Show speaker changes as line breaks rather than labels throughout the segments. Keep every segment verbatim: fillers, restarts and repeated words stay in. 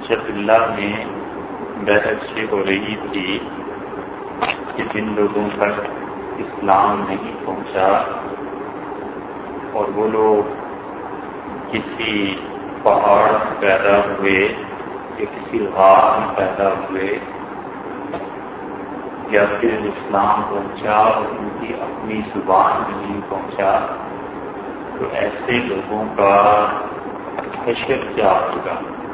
حجت اللہ میں بحث یہ ہو رہی تھی کہ جن لوگوں تک اسلام نہیں پہنچا اور وہ لوگ کسی پہاڑ میں پیدا ہوئے یا کسی غار میں پیدا ہوئے یا پھر اسلام پہنچا اور ان کی اپنی زبان میں نہیں پہنچا تو ایسے لوگوں کا حشر کیا ہوگا.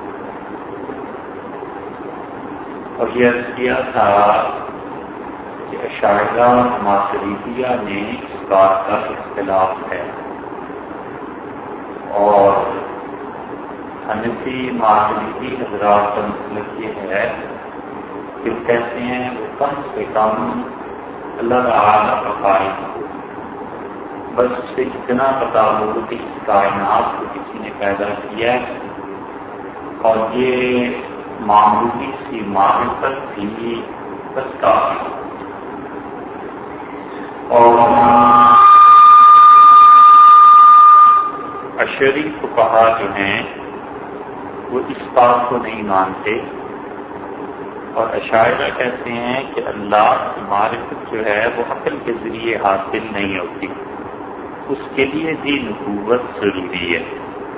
اور یہ عرض کیا تھا کہ اشاعرہ ماتریدیہ میں اس بات کا اختلاف ہے اور حنفی ماتریدی حضرات کا مطلب یہ ہے کہ کہتے ہیں وہ کم سے کم اللہ تعالیٰ کا قائم ہو، بس اسے اتنا پتا ہو کہ اس کائنات کو کسی نے پیدا کیا ہے اور یہ معمولی سی معرفت بھی بس کافی. اور اشعری فقہا جو ہیں وہ اس بات کو نہیں مانتے اور اشاعرہ کہتے ہیں کہ اللہ کی معرفت جو ہے وہ عقل کے ذریعے حاصل نہیں ہوتی، اس کے لیے بھی نبوت ضروری ہے.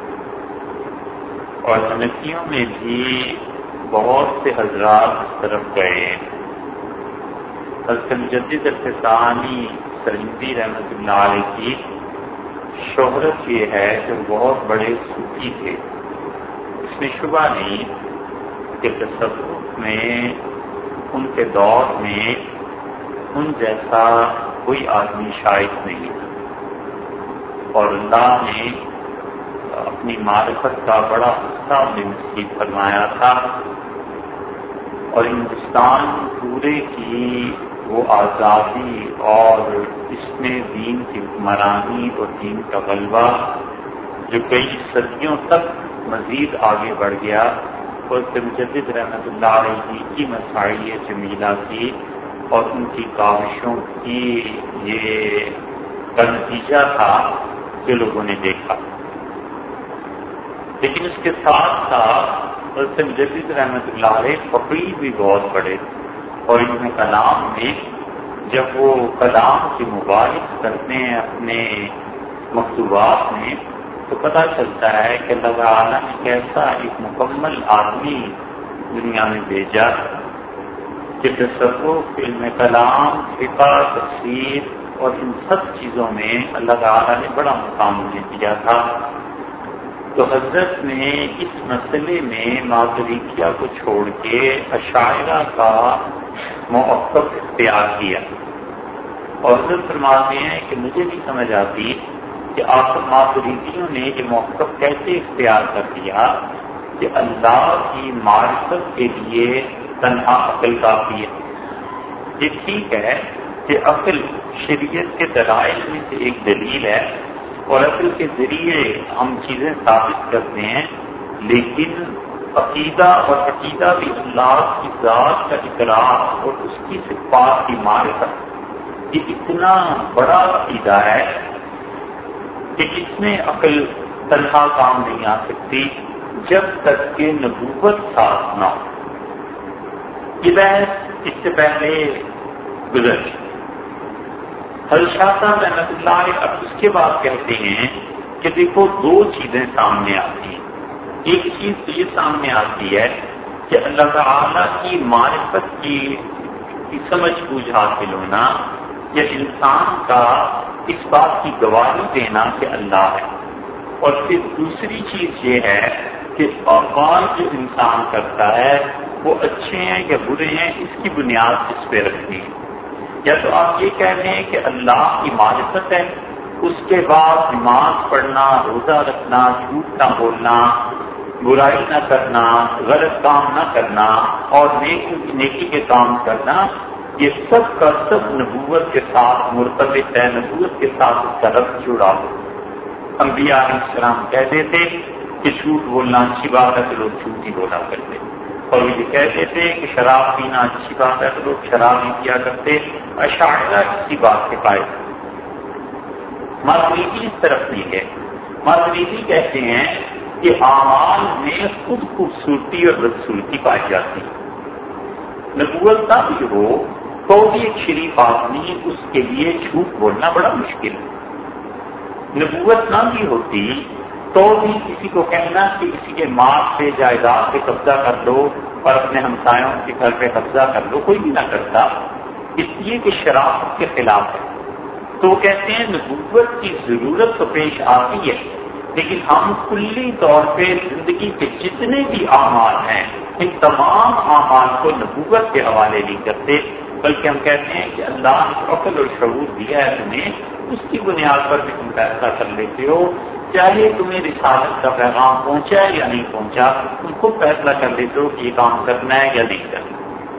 اور حنفیوں میں بھی بہت سے حضرات اس طرف گئے. حضرت مجدد الفسانی سرہندی رحمۃ اللہ علیہ کی شہرت یہ ہے کہ وہ بہت بڑے صوفی تھے. اس میں شبہ نہیں کہ تصوف میں ان کے دور میں ان جیسا کوئی آدمی شاید نہیں تھا اور اللہ نے اپنی معرفت کا بڑا حصہ انہیں نصیب فرمایا تھا اور ہندوستان پورے کی وہ آزادی اور اس میں دین کی حکمرانی اور دین کا غلبہ جو کئی صدیوں تک مزید آگے بڑھ گیا اور مجدد رحمۃ اللہ علیہ کی مساعی جمیلہ کی اور ان کی کاوشوں کی یہ کا نتیجہ تھا جو لوگوں نے دیکھا. لیکن اس کے ساتھ ساتھ حضرت مجدد رحمۃ اللہ علیہ فقیر بھی بہت بڑے اور ان کلام میں جب وہ کلام کی مباحث کرتے ہیں اپنے مکتوبات میں تو پتہ چلتا ہے کہ اللہ تعالیٰ نے کیسا ایک مکمل آدمی دنیا میں بھیجا کہ تصوف، علم کلام، فقہ، تفسیر اور ان سب چیزوں میں اللہ تعالیٰ نے بڑا مقام انہیں دیا تھا. تو حضرت نے اس مسئلے میں ماتریدیہ کو چھوڑ کے اشاعرہ کا موقف اختیار کیا اور حضرت فرماتے ہیں کہ مجھے نہیں سمجھ آتی کہ آپ ماتریدیوں نے یہ موقف کیسے اختیار کر لیا کہ اللہ کی معرفت کے لیے تنہا عقل کافی ہے. یہ ٹھیک ہے کہ عقل شریعت کے دلائل میں سے ایک دلیل ہے اور عقل کے ذریعے ہم چیزیں ثابت کرتے ہیں، لیکن عقیدہ اور عقیدہ بھی اللہ کی ذات کا اقرار اور اس کی صفات کی معرفت یہ اتنا بڑا عقیدہ ہے کہ اس میں عقل تنہا کام نہیں آ سکتی جب تک کہ نبوت ساتھ نہ ہو. یہ بحث اس سے پہلے گزر گئی. حضرت شاہ صاحب رحمۃ اللہ علیہ اب اس کے بعد کہتے ہیں کہ دیکھو دو چیزیں سامنے آتی ہیں. ایک چیز تو یہ سامنے آتی ہے کہ اللہ تعالیٰ کی معرفت کی, کی سمجھ بوجھ حاصل ہونا یا انسان کا اس بات کی گواہی دینا کہ اللہ ہے. اور پھر دوسری چیز یہ ہے کہ افعال جو انسان کرتا ہے وہ اچھے ہیں یا برے ہیں اس کی بنیاد اس پہ رکھنی ہے. یا تو آپ یہ کہہ رہے ہیں کہ اللہ کی معرفت ہے، اس کے بعد نماز پڑھنا، روزہ رکھنا، جھوٹ نہ بولنا، برائی نہ کرنا، غلط کام نہ کرنا اور نیکی نیکی کے کام کرنا، یہ سب کا سب نبوت کے ساتھ مرتبط ہے، نبوت کے ساتھ اس کا ربط جڑا ہو. انبیاء علیہ السلام کہتے تھے کہ جھوٹ بولنا اچھی بات ہے تو لوگ جھوٹ ہی بولا کرتے، اور وہ یہ کہتے تھے کہ شراب پینا اچھی بات ہے تو لوگ شراب نہیں پیا کرتے. اشاعرہ اسی بات کے قائل. ماتریدی اس طرف نہیں ہے. ماتریدی کہتے ہیں کہ اعمال میں خود خوبصورتی اور بدصورتی پائی جاتی ہے. نبوت نہ بھی ہو تو بھی ایک شریف آدمی اس کے لیے جھوٹ بولنا بڑا مشکل ہے. نبوت نہ بھی ہوتی تو بھی کسی کو کہنا کہ کسی کے مال سے جائیداد پہ قبضہ کر لو اور اپنے ہمسایوں کے گھر پہ قبضہ کر لو، کوئی بھی نہ کرتا، اس لیے کہ شرافت کے خلاف ہے. تو وہ کہتے ہیں نبوت کی ضرورت تو پیش آتی ہے، لیکن ہم کلی طور پہ زندگی کے جتنے بھی اعمال ہیں ان تمام اعمال کو نبوت کے حوالے نہیں کرتے، بلکہ ہم کہتے ہیں کہ اللہ نے عقل اور شعور دیا ہے تمہیں، اس کی بنیاد پر بھی تم فیصلہ کر لیتے ہو، چاہے تمہیں رسالت کا پیغام پہنچا ہے یا نہیں پہنچا، تم خود فیصلہ کر لیتے ہو کہ یہ کام کرنا ہے یا نہیں کرنا.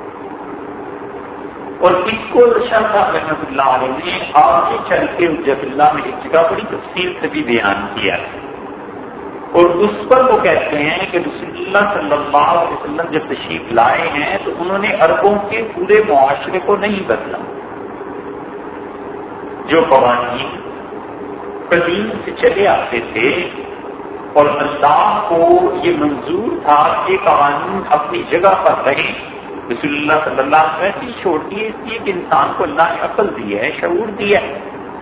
اور اس کو شاہ صاحب رحمۃ اللہ علیہ نے آگے چل کے حجت اللہ میں ایک جگہ بڑی تفصیل سے بھی بیان کیا ہے، اور اس پر وہ کہتے ہیں کہ رسول اللہ صلی اللہ علیہ وسلم جب تشریف لائے ہیں تو انہوں نے عربوں کے پورے معاشرے کو نہیں بدلا. جو قوانین قدیم سے چلے آتے تھے اور اللہ کو یہ منظور تھا کہ قوانین اپنی جگہ پر رہیں، رسول اللہ صلی اللہ علیہ وسلم ایسی چھوڑ دی ہے، اس لیے کہ انسان کو اللہ نے عقل دی ہے، شعور دیا ہے.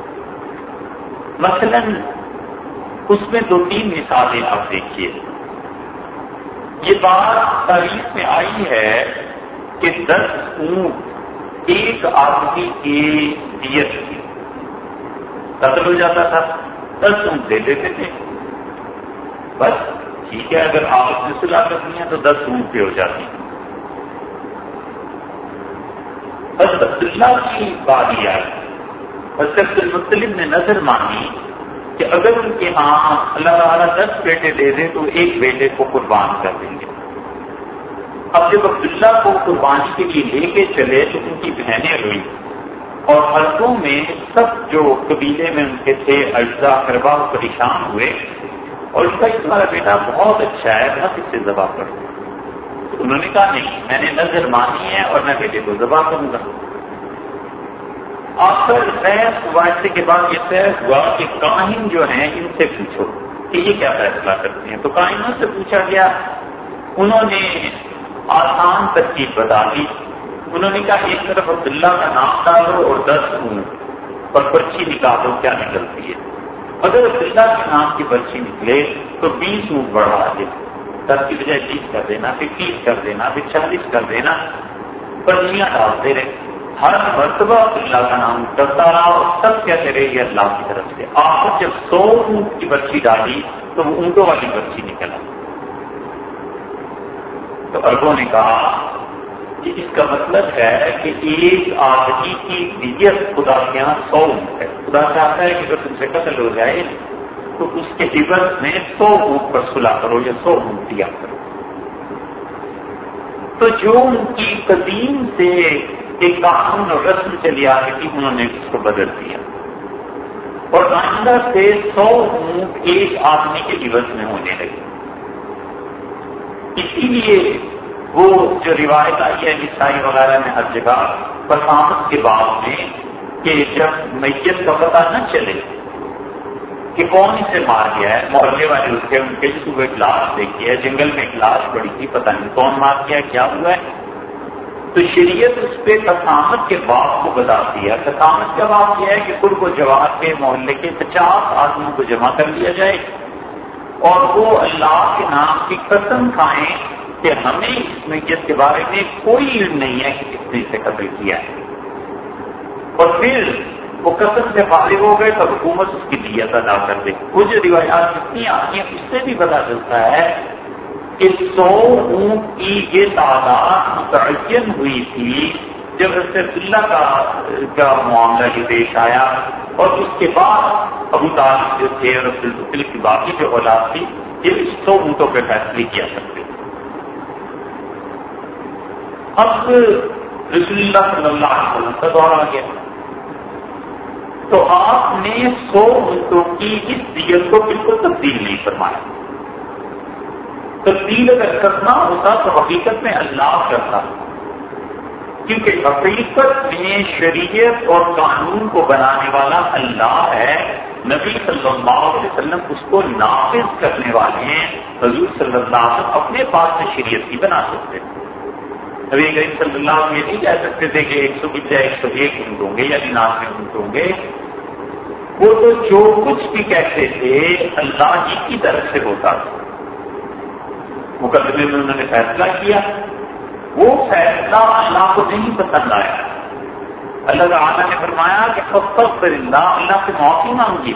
مثلا اس میں دو تین مثالیں آپ دیکھیے. یہ بات تاریخ میں آئی ہے کہ دس اونٹ ایک آدمی کی دیت تھی، قتل ہو جاتا تھا، دس اونٹ دے دیتے تھے، بس ٹھیک ہے، اگر آپس میں صلح کرنی ہے تو دس اونٹ پہ ہو جاتی. بس عبداللہ کی باری آئی، بس عبد المطلب نے نظر مانی کہ اگر ان کے ہاں اللہ تعالیٰ دس بیٹے دے دیں تو ایک بیٹے کو قربان کر دیں گے. اب جب عبداللہ کو قربانی کے لیے لے کے چلے تو ان کی بہنیں روئی، اور مردوں میں سب جو قبیلے میں ان کے تھے اجزا کربا پریشان ہوئے، اور اس کا تمہارا بیٹا بہت اچھا ہے، بس اس سے ذبح کر دو. تو انہوں نے کہا نہیں، میں نے نظر مانی ہے اور میں بیٹے کو ذبح کروں گا. آخر بحث مباحثے کے بعد یہ طے ہوا کہ کاہن جو ہیں ان سے پوچھو کہ یہ کیا فیصلہ کرتے ہیں. تو کاہنوں سے پوچھا گیا، انہوں نے آسان ترکیب بتا دی. انہوں نے کہا ایک طرف عبداللہ کا نام ڈالو اور دس اونٹ اور پرچی نکالو کیا نکلتی ہے. اگر عبداللہ کے نام کی پرچی نکلے تو بیس اونٹ بڑھا دے، دس کی بجائے بیس کر دینا، پھر تیس کر دینا، پھر چالیس کر دینا، پرچیاں ڈالتے رہے. ہر مرتبہ اللہ کا نام کرتا رہا اور سب کہتے رہے یہ اللہ کی طرف سے. آخر جب سو اونٹ کی پرچی ڈالی تو وہ اونٹوں والی پرچی نکلا. تو عربوں نے کہا کہ اس کا مطلب ہے کہ ایک آدمی کی دیت خدا کے یہاں سو اونٹ ہے. خدا چاہتا ہے کہ اگر تم سے قتل ہو جائے تو اس کے عوض میں سو اونٹ پر صلح کرو یا سو اونٹ دیا کرو. تو جو ان کی قدیم سے ایک قانون اور رسم چلی آ رہی تھی انہوں نے اس کو بدل دیا، اور آئندہ سے سو اونٹ ایک آدمی کے عوض میں ہونے لگے. اسی لیے وہ جو روایت آئی ہے عیسائی وغیرہ میں ہر جگہ بسامت کے بعد میں کہ جب میت کا پتہ نہ چلے کہ کون اسے مار گیا ہے، محلے والے اس کے ان کے صبح ایک لاش دیکھی ہے، جنگل میں ایک لاش پڑی تھی، پتہ نہیں کون مار گیا کیا ہوا ہے، تو شریعت اس پہ قسامت کے باپ کو بتاتی ہے. قسامت کا باپ یہ ہے کہ قرب و جوار کے محلے کے پچاس آدمیوں کو جمع کر لیا جائے اور وہ اللہ کے نام کی قسم کھائیں کہ ہمیں اس میت کے بارے میں کوئی علم نہیں ہے کہ کس نے اسے قتل کیا ہے. اور پھر وہ قسم سے فارغ ہو گئے تو حکومت اس کی دیت ادا کر دے. وہ جو روایات کتنی آتی ہیں اس سے بھی پتا چلتا ہے کہ سو اونٹ کی یہ تعداد متعین ہوئی تھی جب رسول اللہ کا کا معاملہ یہ پیش آیا، اور اس کے بعد ابو طالب جو تھے اور عبد المطلب کی باقی جو اولاد تھی یہ سو اونٹوں پہ فیصلے کیا کرتے تھے. اب رسول اللہ صلی اللہ علیہ وسلم کا دور آ گیا تو آپ نے سو اونٹوں کی اس دیت کو بالکل تبدیل نہیں فرمایا. تبدیل اگر کرنا ہوتا تو حقیقت میں اللہ کرتا، کیونکہ حقیقت میں شریعت اور قانون کو بنانے والا اللہ ہے، نبی صلی اللہ علیہ وسلم اس کو نافذ کرنے والے ہیں. حضور صلی اللہ علیہ وسلم اپنے پاس سے شریعت کی بنا سکتے تھے. نبی کریم صلی اللہ علیہ وسلم یہ نہیں کہہ سکتے تھے کہ ایک سو بجے ایک سو ایک اونٹ ہوں گے یا ننانوے اونٹ ہوں گے. وہ تو جو کچھ بھی کہتے تھے اللہ ہی کی طرف سے ہوتا تھا. مقدمے میں انہوں نے فیصلہ کیا، وہ فیصلہ اللہ کو نہیں پسند آیا. اللہ تعالیٰ نے فرمایا کہ فاستغفر اللہ، اللہ سے معافی مانگی.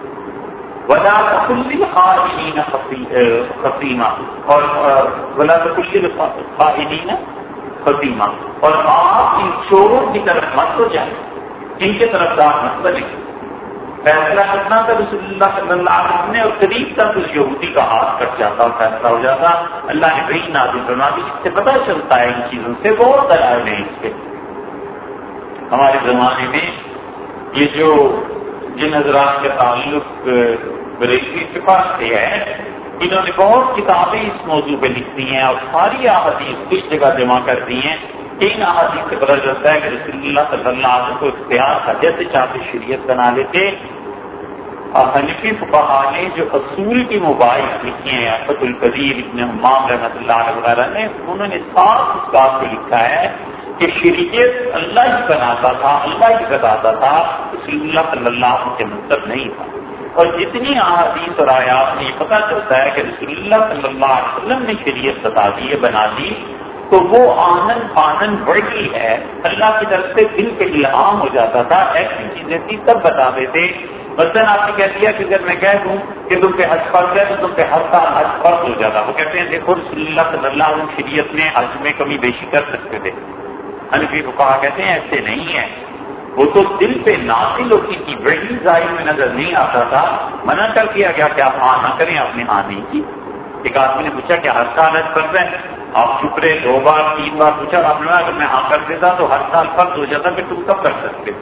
ولا تقل للخائنین خصیما، اور ولا تقل للخائنین خصیما، اور آپ ان چوروں کی طرف مت ہو جائیں، ان کے طرف دار مت بنے. فیصلہ کرنا تھا رسول اللہ صلی اللہ علیہ وسلم نے، اور قریب تک اس یہودی کا ہاتھ کٹ جاتا اور فیصلہ ہو جاتا. اللہ نے وہی نازل فرما دی. اس سے پتہ چلتا ہے ان چیزوں سے بہت دلائل ہیں اس کے. ہمارے زمانے میں یہ جو جن حضرات کے تعلق بریلوی فقہ سے ہے، انہوں نے بہت کتابیں اس موضوع پہ لکھتی ہیں اور ساری احادیث کچھ جگہ جمع کر دی ہیں. ان احادیث سے پتہ چلتا ہے کہ رسول اللہ صلی اللہ علیہ وسلم کو اختیار تھا، جیسے چاہتے شریعت بنا لیتے. اور حنفی فقہا نے جو اصول کی مباحث لکھی ہیں، فتح القدیر ابن حمام رحمۃ اللہ علیہ وغیرہ نے، انہوں نے صاف اس بات کو لکھا ہے کہ شریعت اللہ ہی بناتا تھا، اللہ ہی بتاتا تھا، رسول اللہ صلی اللہ علیہ وسلم کے مطلب نہیں تھا. اور جتنی احادیث اور آیات میں یہ پتہ چلتا ہے کہ رسول اللہ صلی اللہ علیہ وسلم نے شریعت بتا دی ہے، بنا دی، تو وہ آنن پانن بڑی ہے، اللہ کی طرف سے دل پہ الہام ہو جاتا تھا. ایسی چیزیں تھی تب بتا دیتے. مثلاً آپ نے کہہ دیا کہ اگر میں کہہ دوں کہ تم پہ حج فرض ہے تو تم پہ ہر سال حج فرض ہو جاتا. وہ کہتے ہیں دیکھو رسول اللہ صلی اللہ علیہ وسلم شریعت میں حج میں کمی بیشی کر سکتے تھے. حنفی فقہا کہتے ہیں ایسے نہیں ہے، وہ تو دل پہ نازل ہوتی تھی، وہی ظاہر میں نظر نہیں آتا تھا. منع کر دیا گیا کہ آپ ہاں نہ کریں، آپ نے ہاں نہیں کی. ایک آدمی نے پوچھا کہ ہر سال حج فرض ہے، آپ چپ رہے. دو بار تین بار پوچھا، آپ نے اگر میں ہاں کر دیتا تو ہر سال فرض ہو جاتا، کہ تم کب کر سکتے.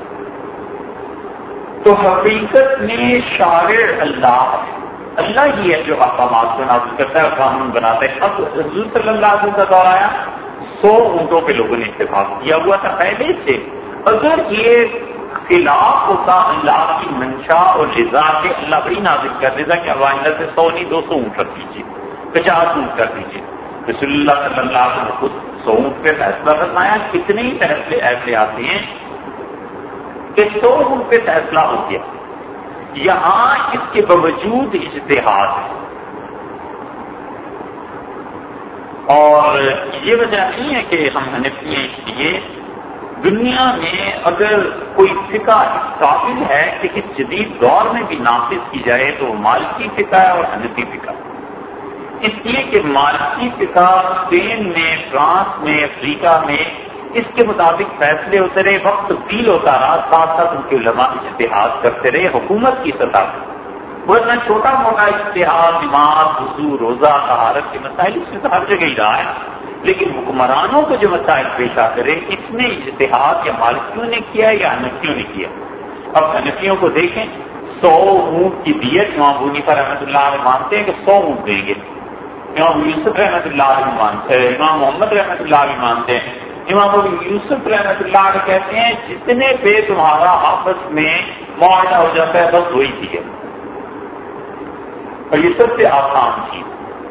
تو حقیقت میں شارع اللہ اللہ ہی ہے جو احکامات کو نازل کرتا ہے اور قانون بناتا ہے. اب حضور صلی اللہ علیہ وسلم کا دور آیا، سو اونٹوں پہ لوگوں نے اتفاق کیا ہوا تھا پہلے سے. اگر یہ خلاف ہوتا اللہ کی منشا اور رضا کے، اللہ بڑی نازل کر دیتا کہ اب آئندہ سے سو نہیں دو سو اونٹ رکھ دیجیے، پچاس اونٹ کر دیجیے. رسول اللہ صلی اللہ علیہ وسلم خود سو اونٹ پہ فیصلہ فرمایا. کتنے ہی فیصلے ایسے آتے ہیں کہ سو اونٹ پہ فیصلہ ہو گیا. یہاں اس کے باوجود اجتہاد ہے، اور یہ وجہ نہیں ہے کہ ہم حنفی ہیں. اس لیے دنیا میں اگر کوئی فقہ قابل ہے کہ اس جدید دور میں بھی نافذ کی جائے تو مالکی فقہ ہے اور حنفی فقہ. اس لیے کہ مالکی فقہ اسپین میں، فرانس میں، افریقہ میں اس کے مطابق فیصلے ہوتے رہے، وقت تبدیل ہوتا رہا، ساتھ ساتھ ان کے علماء اجتہاد کرتے رہے حکومت کی سطح پر. ورنہ چھوٹا موٹا اجتہاد، نماز، وضو، روزہ، طہارت کے مسائل اس میں تو ہر جگہ ہی رہا ہے. لیکن حکمرانوں کو جو مسائل پیش آ کرے، اس میں اجتہاد یا مالکیوں نے کیا یا حنفیوں نے کیا. اب حنفیوں کو دیکھیں، سو اونٹ کی دیت امام ابو حنیفہ رحمۃ اللہ علیہ مانتے ہیں کہ سو اونٹ دیں گے. امام یوسف رحمۃ اللہ علیہ مانتے ہیں، امام محمد رحمۃ اللہ علیہ مانتے ہیں. امام ابو یوسف رحمۃ اللہ علیہ کہتے ہیں جتنے پہ تمہارا آپس میں معاہدہ ہو جاتا ہے بس وہی چیز ہے، اور یہ سب سے آسان چیز.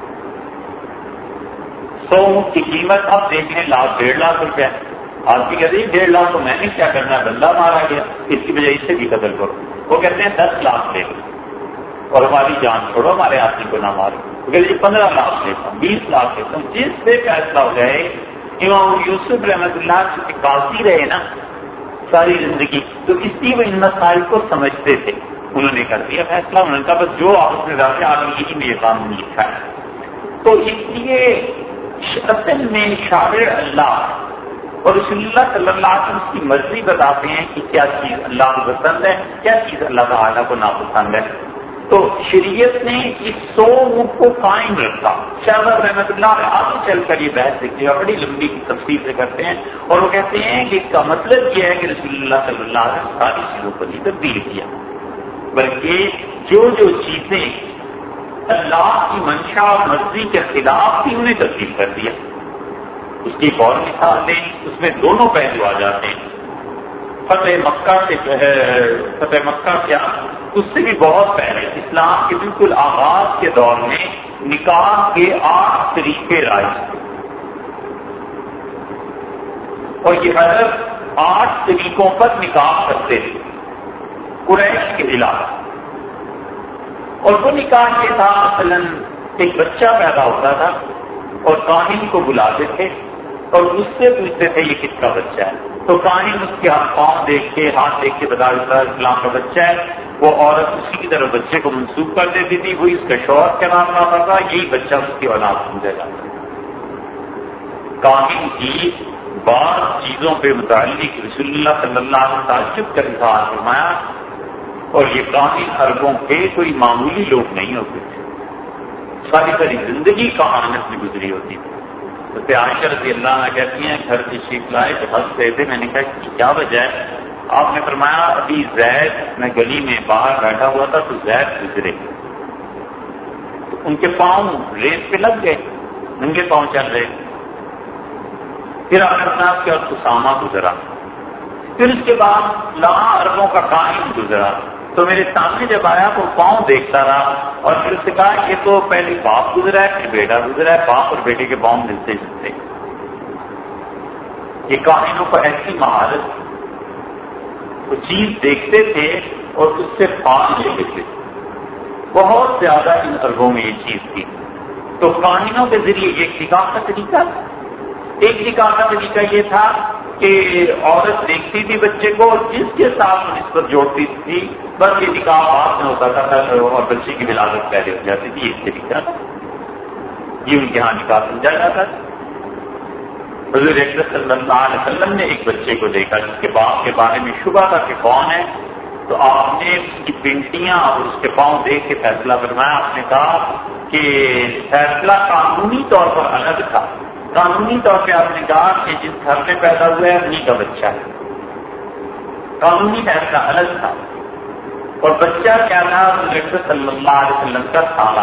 سو اونٹ کی قیمت آپ دیکھ لیں لاکھ ڈیڑھ لاکھ روپیہ. آدمی کہتے ہیں ڈیڑھ لاکھ تو میں نے کیا کرنا، بندہ مارا گیا، اس کی وجہ سے بھی قتل کرو. وہ کہتے ہیں دس لاکھ لے لو اور ہماری جان چھوڑو، ہمارے آدمی کو نہ مارو. وہ کہتے ہیں پندرہ لاکھ لیتا ہوں، بیس لاکھ لیتا ہوں. جس سے فیصلہ ہو جائے. امام یوسف رحمۃ اللہ قاضی رہے نا ساری زندگی، تو اس لیے وہ ان مسائل کو سمجھتے تھے. انہوں نے کر دیا فیصلہ، انہوں نے کہا بس جو آپ نے رکھا آدمی یہی میں یہ قانون لکھا ہے. تو اس لیے اصل میں شارع اللہ اور رسول اللہ صلی اللہ علیہ وسلم اس کی مرضی بتاتے ہیں کہ کیا چیز اللہ کو پسند ہے، کیا چیز اللہ تعالیٰ کو ناپسند ہے. تو شریعت نے اس سو اونٹ کو قائم رکھا. شاہ صاحب رحمۃ اللہ آگے چل کر یہ بحث لکھتے ہیں، بڑی لمبی تفصیل سے کرتے ہیں، اور وہ کہتے ہیں کہ اس کا مطلب یہ ہے کہ رسول اللہ صلی اللہ علیہ وسلم ساری چیزوں کو نہیں تبدیل کیا، بلکہ جو جو چیزیں اللہ کی منشا مرضی کے خلاف تھی انہیں تبدیل کر دیا. اس کی ایک اور مثال دیں، اس میں دونوں پہلو آ جاتے ہیں. فتح مکہ سے فتح مکہ کیا اس سے بھی بہت پہلے اسلام کے بالکل آغاز کے دور میں نکاح کے آٹھ طریقے رائج تھے، اور یہ حضرت آٹھ طریقوں پر نکاح کرتے تھے قریش کے علاقے. اور وہ نکاح یہ تھا مثلاً ایک بچہ پیدا ہوتا تھا اور کاہن کو بلاتے تھے اور اس سے پوچھتے تھے یہ کس کا بچہ ہے، تو کاہن اس کے ہاتھ پاؤں دیکھ کے ہاتھ دیکھ کے بتا دیتا اسلام کا بچہ ہے. وہ عورت اسی کی طرف بچے کو منسوخ کر دیتی تھی، وہ اس کا شوہر کا نام نہ تھا، یہی بچہ اس کی اولاد سمجھا جاتا ہے. کاہن کی بعض چیزوں پہ متعلق رسول اللہ صلی اللہ علیہ وسلم تعجب کا اظہار فرمایا، اور یہ کاہن عربوں کے کوئی معمولی لوگ نہیں ہوتے تھے، ساری ساری زندگی کہانت میں گزری ہوتی تھی. تو عائشہ رضی اللہ عنہ کہتی ہیں گھر تشریف لائے تو ہنس رہے تھے، میں نے کہا کہ کیا وجہ ہے؟ آپ نے فرمایا ابھی زید، میں گلی میں باہر بیٹھا ہوا تھا تو زید گزرے، تو ان کے پاؤں ریت پہ لگ گئے، ننگے پاؤں چل رہے. پھر آپ کے اور اسامہ گزرا، پھر اس کے بعد لاں عربوں کا کاہن گزرا، تو میرے سامنے جب آیا تو پاؤں دیکھتا رہا، اور پھر اس سے کہا کہ تو پہلے باپ گزرا ہے پھر بیٹا گزرا ہے، باپ اور بیٹے کے پاؤں ملتے جلتے. یہ کاہنوں کو ایسی مہارت، وہ چیز دیکھتے تھے اور اس سے پاس لیتے تھے، بہت زیادہ ان عربوں میں یہ چیز تھی. تو کاہنوں کے ذریعے ایک نکاح کا طریقہ ایک نکاح کا طریقہ یہ تھا کہ عورت دیکھتی تھی بچے کو، جس کے ساتھ نسبت جوڑتی تھی، بس یہ نکاح بعد میں ہوتا تھا اور بچے کی ولادت پہلے ہو جاتی تھی. ایک طریقہ یہ ان کے یہاں نکاح سمجھا جاتا تھا. حضور اکرم صلی اللہ علیہ وسلم نے ایک بچے کو دیکھا جس کے باپ کے بارے میں شبہ تھا کہ کون ہے، تو آپ نے اس کی پنٹیاں اور اس کے پاؤں دیکھ کے فیصلہ فرمایا. آپ نے کہا کہ فیصلہ قانونی طور پر الگ تھا، قانونی طور پہ آپ نے کہا کہ جس گھر میں پیدا ہوا ہے انہیں کا بچہ ہے، قانونی فیصلہ الگ تھا. اور بچہ کیا تھا؟ حضور صلی اللہ علیہ وسلم کا سالہ،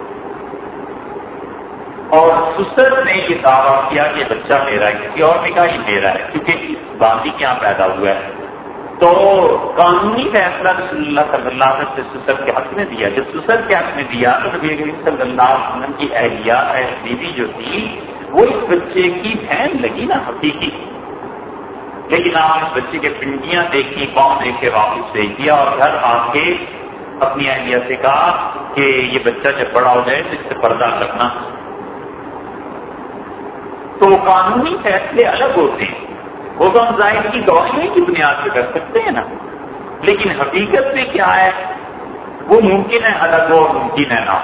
اور سسر نے یہ دعویٰ کیا کہ بچہ میرا ہے، کسی اور نے کہا یہ میرا ہے کیونکہ اس باندھی کے یہاں پیدا ہوا ہے. تو قانونی فیصلہ رسول اللہ صلی اللہ علیہ وسلم نے سسر کے حق میں دیا. جب سسر کے حق میں دیا تو نبی کریم صلی اللہ علیہ وسلم کی اہلیہ بیوی جو تھی وہ اس بچے کی بہن لگی نا حقیقی، لیکن آپ اس بچے کے پنڈیاں دیکھی، پاؤں دیکھ کے واپس بھیج دیا اور گھر آ کے اپنی اہلیہ سے کہا کہ یہ بچہ جب بڑا ہو جائے تو اس سے پردہ کرنا. تو قانونی فیصلے الگ ہوتے ہیں، وہ تو ہم ظاہر کی گواہی کی بنیاد پہ کر سکتے ہیں نا، لیکن حقیقت میں کیا ہے وہ ممکن ہے الگ ہو، ممکن ہے نہ،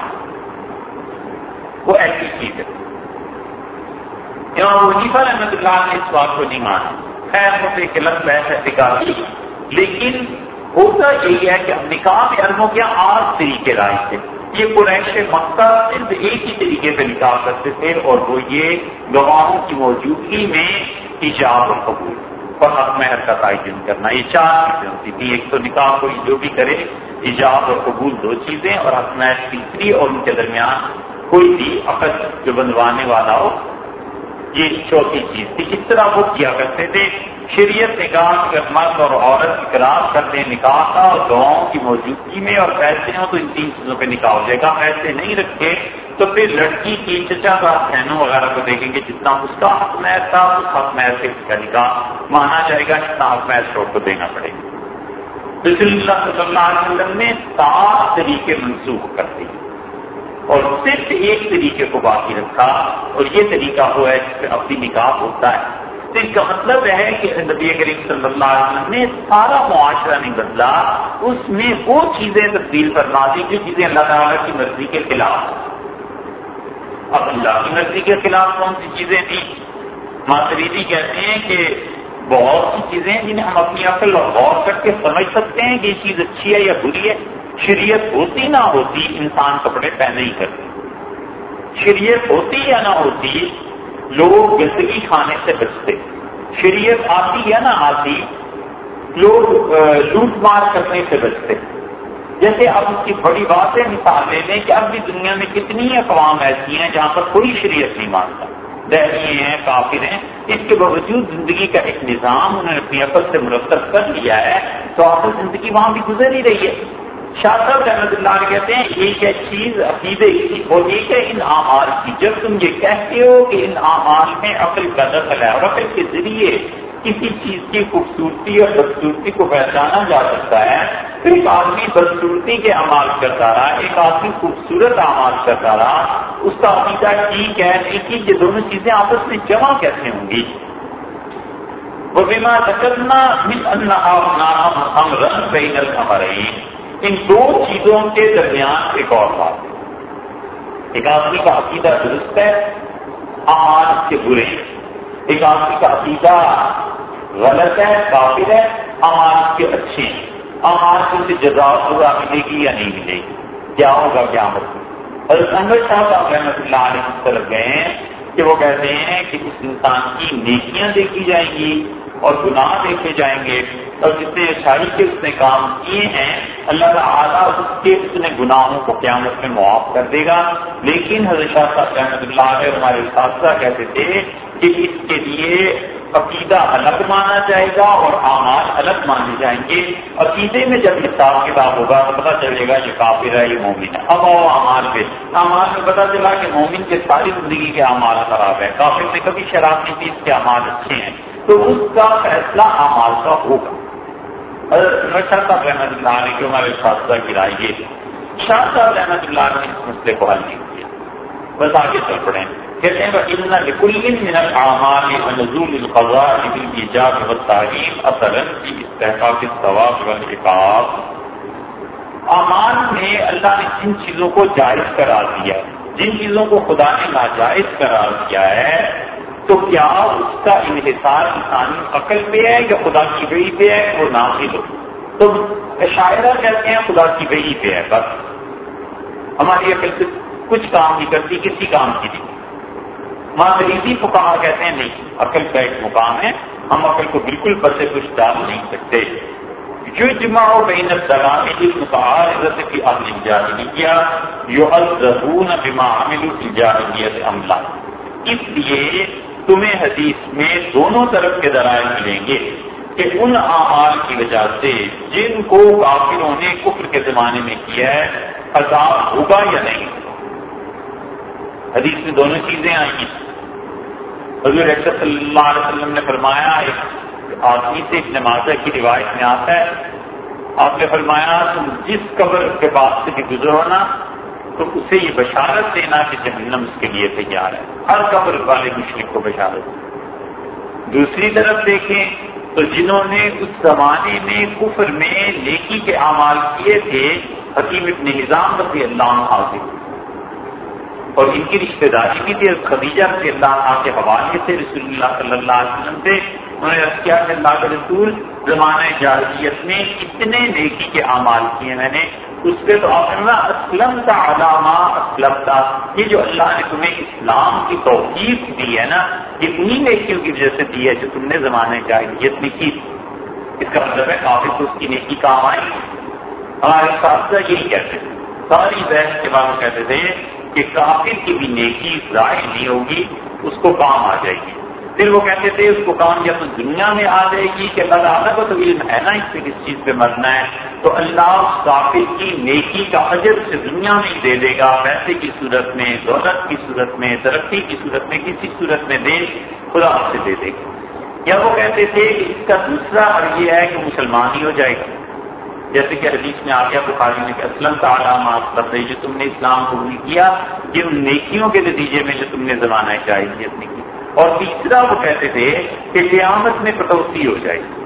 وہ ایسی چیز ہے. امام حنیفہ رحمۃ اللہ نے اس بات کو نہیں مانا، خیر وہ ایک الگ بحث ہے فقہی، لیکن ہوتا یہی ہے کہ نکاح میں عربوں کے آٹھ طریقے رائج تھے. یہ قریش مکہ صرف ایک ہی طریقے سے نکاح کرتے تھے، اور وہ یہ گواہوں کی موجودگی میں ایجاب اور قبول اور حق مہر کا تعین کرنا. یہ چار چیزیں ہوتی تھی. ایک تو نکاح کوئی جو بھی کرے ایجاب اور قبول دو چیزیں، اور حق مہر تیسری، اور ان کے درمیان کوئی بھی عقد جو بندوانے والا ہو، یہ چوتھی چیز تھی. اس طرح وہ کیا کرتے تھے. شریعت نکاح اگر مرد اور عورت اقرار کرتے ہیں نکاح کا اور گواہوں کی موجودگی میں اور پیسے ہوں تو ان تین چیزوں پہ نکاح ہو جائے گا. پیسے نہیں رکھے تو پھر لڑکی کی چچا کا بہنوں وغیرہ کو دیکھیں گے، جتنا اس کا حق مہر تھا اس حق مہر سے اس کا نکاح مانا جائے گا، جتنا حق مہر شوہر کو دینا پڑے گا. رسول اللہ صلی اللہ علیہ وسلم نے سات طریقے منسوخ کر دیے اور صرف ایک طریقے کو باقی رکھا، اور یہ طریقہ وہ ہے جس پہ اپنی نکاح ہوتا ہے. تو اس کا مطلب ہے کہ نبی کریم صلی اللہ علیہ وسلم نے سارا معاشرہ نہیں بدلا، اس میں وہ چیزیں تبدیل فرما دی جو چیزیں اللہ تعالیٰ کی مرضی کے خلاف. اب اللہ کی مرضی کے خلاف کون سی چیزیں تھیں؟ ماتریدی کہتے ہیں کہ بہت سی چیزیں جنہیں ہم اپنی عقل اور غور کر کے سمجھ سکتے ہیں کہ یہ چیز اچھی ہے یا بری ہے. شریعت ہوتی نہ ہوتی انسان کپڑے پہنے ہی کرتے، شریعت ہوتی یا نہ ہوتی لوگ گندگی کھانے سے بچتے، شریعت آتی یا نہ آتی لوگ لوٹ مار کرنے سے بچتے. جیسے اب اس کی بڑی بات ہے مثال لے لیں کہ اب بھی دنیا میں کتنی اقوام ایسی ہیں جہاں پر کوئی شریعت نہیں مانتا، دہلی ہیں، کافر ہیں، اس کے باوجود زندگی کا ایک نظام انہوں نے اپنی عقل سے مرتب کر لیا ہے، تو آپ زندگی وہاں بھی گزر ہی رہی ہے. شاہ صاحب رحمۃ اللہ علیہ کہتے ہیں ایک ہے چیز عقیدے کی اور ایک ہے ان اعمال کی. جب تم یہ کہتے ہو کہ ان اعمال میں عقل کا دخل ہے اور عقل کے ذریعے کسی چیز کی خوبصورتی اور بدصورتی کو پہچانا جا سکتا ہے، پھر ایک آدمی بدصورتی کے اعمال کرتا رہا، ایک آدمی خوبصورت اعمال کرتا رہا، اس کا عقیدہ ٹھیک ہے لیکن یہ دونوں چیزیں آپس میں جمع کیسے ہوں گی؟ وَبِمَا ذَكَرْنَا مِنْ أَنَّهَا أَمْرًا بَيْنَ الْأَمْرَيْنِ، ان دو چیزوں کے درمیان ایک اور بات ہے. ایک آدمی کا عقیدہ درست ہے، اعمال کے برے ہیں. ایک آدمی کا عقیدہ غلط ہے، کافر ہے، اعمال کے اچھے ہیں. اعمال سے اسے جزا سزا ملے گی یا نہیں ملے گی، کیا ہوگا قیامت میں. حضرت انور شاہ صاحب رحمۃ اللہ علیہ اس طرف گئے ہیں کہ وہ کہتے ہیں کہ اس انسان کی نیکیاں دیکھی جائیں گی اور گناہ دیکھے جائیں گے، اور جتنے اچھائی کے اس نے کام کیے ہیں اللہ تعالیٰ اس کے اتنے گناہوں کو قیامت میں معاف کر دے گا. لیکن حضرت شاہ صاحب رحمۃ اللہ علیہ ہمارے اساتذہ کہتے تھے کہ اس کے لیے عقیدہ الگ مانا جائے گا اور اعمال الگ مانے جائیں گے. عقیدے میں جب حساب کتاب ہوگا تو پتہ چلے گا یہ کافر ہے یہ مومن ہے. اب آؤ اعمال پہ، اعمال میں پتہ چلا کہ مومن کے ساری زندگی کے اعمال خراب ہے، کافر نے کبھی شراب نہیں پی، اس کے اعمال اچھے ہیں، تو اس کا فیصلہ اعمال کا ہوگا. شاہ صاحب رحمۃ اللہ علیہ کی ہمارے اساتذہ کی رائے یہ، شاہ صاحب رحمۃ اللہ علیہ نے اس مسئلے کو حل نہیں کیا. بس آگے چل پڑے کہتے ہیں وَإِنَّ لِكُلٍّ مِّنَ الْأَعْمَالِ وَنُزُولِ الْقَضَاءِ بِالْإِيجَابِ وَالتَّعْلِيلِ أَثَرًا فِي اسْتِحْقَاقِ الثَّوَابِ وَالْعِقَابِ. اعمال میں اللہ نے جن چیزوں کو جائز قرار دیا، جن چیزوں کو خدا نے ناجائز قرار دیا ہے، تو کیا اس کا انحصار انسانی عقل پہ ہے یا خدا کی وحی پہ ہے وہ نافذ ہو؟ تو شاعرہ کہتے ہیں خدا کی وحی پہ ہے، بس ہماری عقل سے کچھ کام نہیں کرتی، کسی کام کی نہیں. ماتریدی فقہا کہتے ہیں نہیں، عقل کا ایک مقام ہے، ہم عقل کو بالکل بسے کچھ ڈال نہیں سکتے. یجمع بین الدلائل المتعارضة فی اہل الجاہلیہ یعذبون بما عملوا فی الجاہلیۃ عملا. اس لیے تمہیں حدیث میں دونوں طرف کے دلائل ملیں گے کہ ان اعمال کی وجہ سے جن کو کافروں نے کفر کے زمانے میں کیا ہے عذاب ہوگا یا نہیں. حدیث میں دونوں چیزیں آئی ہیں. حضور اکرم صلی اللہ علیہ وسلم نے فرمایا، ایک آدمی سے ابن ماجہ کی روایت میں آتا ہے، آپ نے فرمایا تم جس قبر کے بعد سے بھی گزرو نا تو اسے یہ بشارت دینا کہ جہنم اس کے لیے تیار ہے. ہر قبر والے مشرک کو بشارت. دوسری طرف دیکھیں تو جنہوں نے اس زمانے میں کفر میں نیکی کے اعمال کیے تھے، حکیم ابن حزام رضی اللہ عنہ حاضر، اور ان کی رشتہ داری بھی تھی، خدیجہ رضی اللہ عنہ کے حوالے سے رسول اللہ صلی اللہ علیہ وسلم سے انہوں نے عرض کیا کہ اللہ کے رسول زمانہ جاہلیت میں اتنے نیکی کے اعمال کیے میں نے، اس پہ تو آپ نے اسلم کا علامہ اسلم تھا، یہ جو اللہ نے تمہیں اسلام کی توفیق دی ہے نا، یہ انہیں نیکیوں کی وجہ سے دی ہے جو تم نے زمانہ جاہلیت میں کی. اس کا مطلب ہے کافر کو اس کی نیکی کام آئی. ہمارے اساتذہ یہی کہتے تھے، ساری بحث کے بعد وہ کہتے تھے کہ کافر کی بھی نیکی ضائع نہیں ہوگی، اس کو کام آ جائے گی. پھر وہ کہتے تھے اس کو کام یا تو دنیا میں آ جائے گی کہ اللہ تعالیٰ کو تو علم ہے نا اس پہ کس چیز پہ مرنا ہے، تو اللہ اس کافر کی نیکی کا اجر سے دنیا میں ہی دے دے گا، پیسے کی صورت میں، دولت کی صورت میں، ترقی کی صورت میں، کسی صورت میں دے خدا سے دے دے گا. یا وہ کہتے تھے کہ اس کا دوسرا حل یہ ہے کہ مسلمان ہی ہو جائے گا، جیسے کہ حدیث میں آ گیا بخاری میں کہ اسلم تعالیٰ مطلب جو تم نے اسلام قبول کیا یہ ان نیکیوں کے نتیجے میں جو تم نے زمانہ جاہلیت نے کی. اور تیسرا وہ کہتے تھے کہ قیامت میں کٹوتی ہو جائے گی،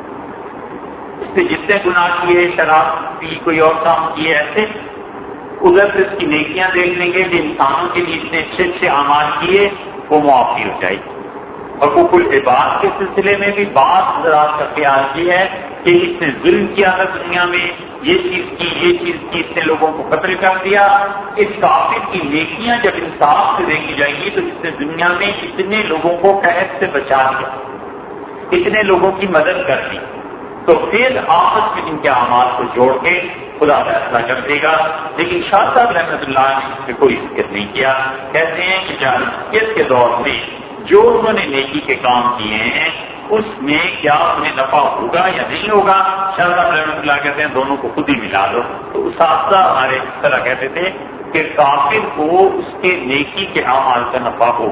اس سے جتنے گناہ کیے، شراب پی، کوئی اور کام کیے ایسے، ادھر سے اس کی نیکیاں دیکھ لیں گے کہ انسانوں کے لیے اتنے اچھے اچھے اعمال کیے وہ معافی ہو جائے گی. اور وہ کل عباد کے سلسلے میں بھی بات حضرات کا خیال یہ ہے کہ اس نے ظلم کیا تھا دنیا میں، یہ چیز کی یہ چیز کی، اس نے لوگوں کو قتل کر دیا. اس کافر کی نیکیاں جب انصاف سے دیکھی جائیں گی تو اس نے دنیا میں اتنے لوگوں کو قحط سے بچا دیا، اتنے لوگوں کی مدد کر دی، تو پھر آپس میں ان کے اعمال کو جوڑ کے خدا فیصلہ کر دے گا. لیکن شاہ صاحب رحمۃ اللہ نے اس میں کوئی ذکر نہیں کیا. کہتے ہیں کہ جاہلیت کے دور میں جو انہوں نے نیکی کے کام کیے ہیں اس میں کیا انہیں نفع ہوگا یا نہیں ہوگا؟ شاہ صاحب رحمۃ اللہ کہتے ہیں دونوں کو خود ہی ملا لو. تو اساتذہ ہمارے اس طرح کہتے تھے کہ کافر کو اس کے نیکی کے اعمال کا نفع ہو،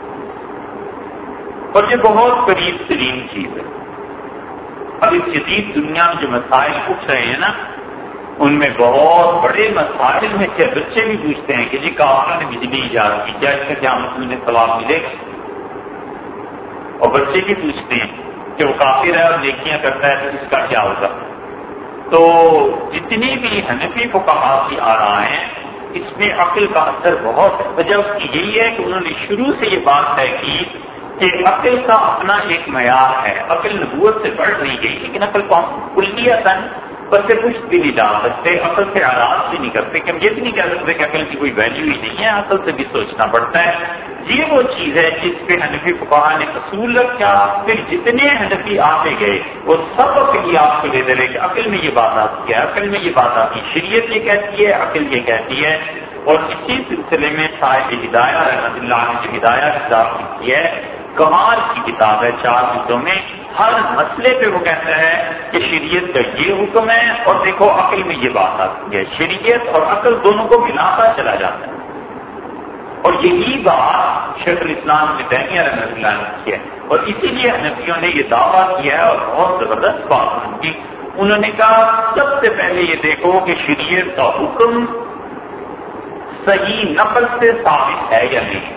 اور یہ بہت قریب ترین چیز ہے. اب اس جدید دنیا میں جو مسائل اٹھ رہے ہیں نا، ان میں بہت بڑے مسائل میں سے بچے بھی پوچھتے ہیں کہ جی کافروں نے بجلی ایجاد کی، کیا اس کا قیامت میں ثواب ملے گا؟ اور بچے بھی پوچھتے ہیں کہ وہ کافر ہے اور نیکیاں کرتا ہے تو اس کا کیا ہوگا؟ تو جتنی بھی حنفی فقہا کی آراء ہیں اس میں عقل کا اثر بہت ہے. وجہ اس کی یہی ہے کہ انہوں نے شروع سے یہ بات طے کی کہ عقل کا اپنا ایک معیار ہے. عقل نبوت سے بڑھ نہیں گئی، لیکن عقل کو ہم کلیتاً بس سے کچھ بھی نہیں ڈال سکتے، عقل سے آراز بھی نہیں کرتے کہ ہم یہ بھی نہیں کہہ سکتے کہ عقل کی کوئی ویلیو ہی نہیں ہے. عقل سے بھی سوچنا پڑتا ہے. یہ وہ چیز ہے جس پہ حنفی فقہا نے اصول رکھا. پھر جتنے حنفی آتے گئے وہ سب عقل آپ کو لے دے رہے کہ عقل میں یہ بات آتی ہے، عقل میں یہ بات آتی ہے، شریعت یہ کہتی ہے، عقل یہ کہتی ہے. اور اسی سلسلے میں صاحب ہدایہ رحمۃ اللہ نے جو ہدایہ کتاب کی ہے، کمال کی کتاب ہے، چار جلدوں میں ہر مسئلے پہ وہ کہتا ہے کہ شریعت کا یہ حکم ہے اور دیکھو عقل میں یہ بات آتی ہے. شریعت اور عقل دونوں کو ملاتا چلا جاتا ہے. اور یہی بات شیخ الاسلام ابن تیمیہ رحمۃ اللہ نے کی ہے. اور اسی لیے حنفیوں نے یہ دعویٰ کیا ہے اور بہت زبردست بات کی. انہوں نے کہا سب سے پہلے یہ دیکھو کہ شریعت کا حکم صحیح نقل سے ثابت ہے یا نہیں،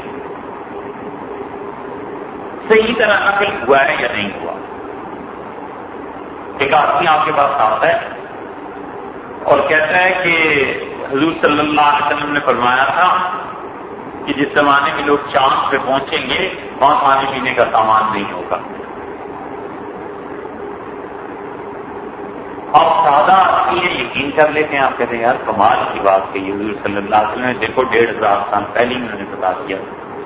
صحیح طرح نقل ہوا ہے یا نہیں ہوا. ایک آدمی آپ کے پاس آتا ہے اور کہتا ہے کہ حضور صلی اللہ علیہ وسلم نے فرمایا تھا کہ جس زمانے میں لوگ چاند پہ پہنچیں گے وہاں کھانے پینے کا سامان نہیں ہوگا. آپ سادہ آدمی ہیں، یقین کر لیتے ہیں. آپ کہتے ہیں یار کمال کی بات کہی حضور صلی اللہ علیہ وسلم نے، دیکھو ڈیڑھ ہزار سال پہلے ہی انہوں نے بتا دیا.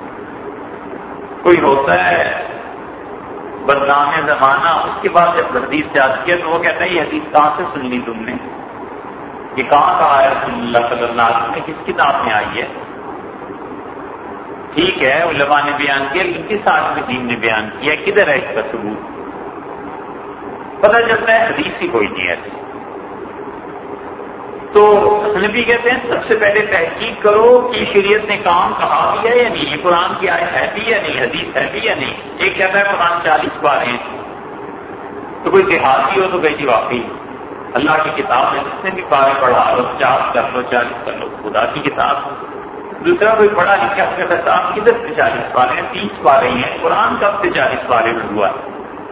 کوئی ہوتا ہے بدنام زمانہ، اس کے بعد جب حدیث سے آتی ہے تو وہ کہتا ہے یہ حدیث کہاں سے سن لی تم نے، یہ کہاں کہا ہے رسول اللہ صلی اللہ علیہ وسلم نے، کس کتاب میں آئی ہے؟ ٹھیک ہے علماء نے بیان کیا، لیکن کس آدمی دین نے بیان کیا، کدھر ہے اس کا ثبوت؟ پتہ چلتا ہے حدیث ہی کوئی نہیں ہے. تو نبی کہتے ہیں سب سے پہلے تحقیق کرو کہ شریعت نے کام کہا بھی ہے یا نہیں، یہ قرآن کی آیت ہے بھی یا نہیں، حدیث ہے بھی یا نہیں. ایک کہتا ہے قرآن چالیس بار ہیں، تو کوئی دیہاتی ہو تو کہتی واقعی اللہ کی کتاب ہے، جس نے بھی بارے پڑھا لو، پچاس کر لو، چالیس کر لو، خدا کی کتاب. دوسرا کوئی پڑھا لکھا کہتا ہے صاحب کدھر سے چالیس بارے ہیں، تیس بارے ہیں، قرآن کب سے چالیس بارے میں ہوا ہے؟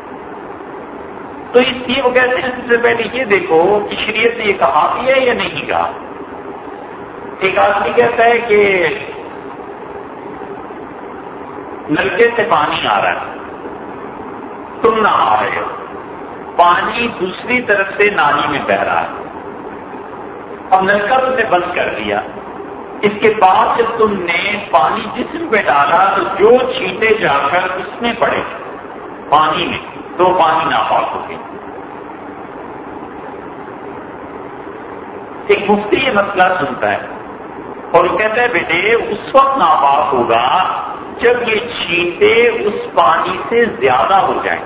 تو اس لیے وہ کہتے ہیں سب سے پہلے یہ دیکھو کہ شریعت نے یہ کہا بھی ہے یا نہیں کہا. ایک آدمی کہتا ہے کہ نلکے سے پانی آ رہا ہے، تم نہ آ رہے ہو، پانی دوسری طرف سے نالی میں بہ رہا ہے. اب نلکا تم نے بند کر دیا، اس کے بعد جب تم نے پانی جسم پہ ڈالا تو جو چھینٹے جا کر اس میں پڑے پانی میں تو پانی ناپاک ہو گئی. ایک مفتی یہ مسئلہ سنتا ہے اور وہ کہتا ہے بیٹے اس وقت ناپاک ہوگا جب یہ چھینٹے اس پانی سے زیادہ ہو جائیں.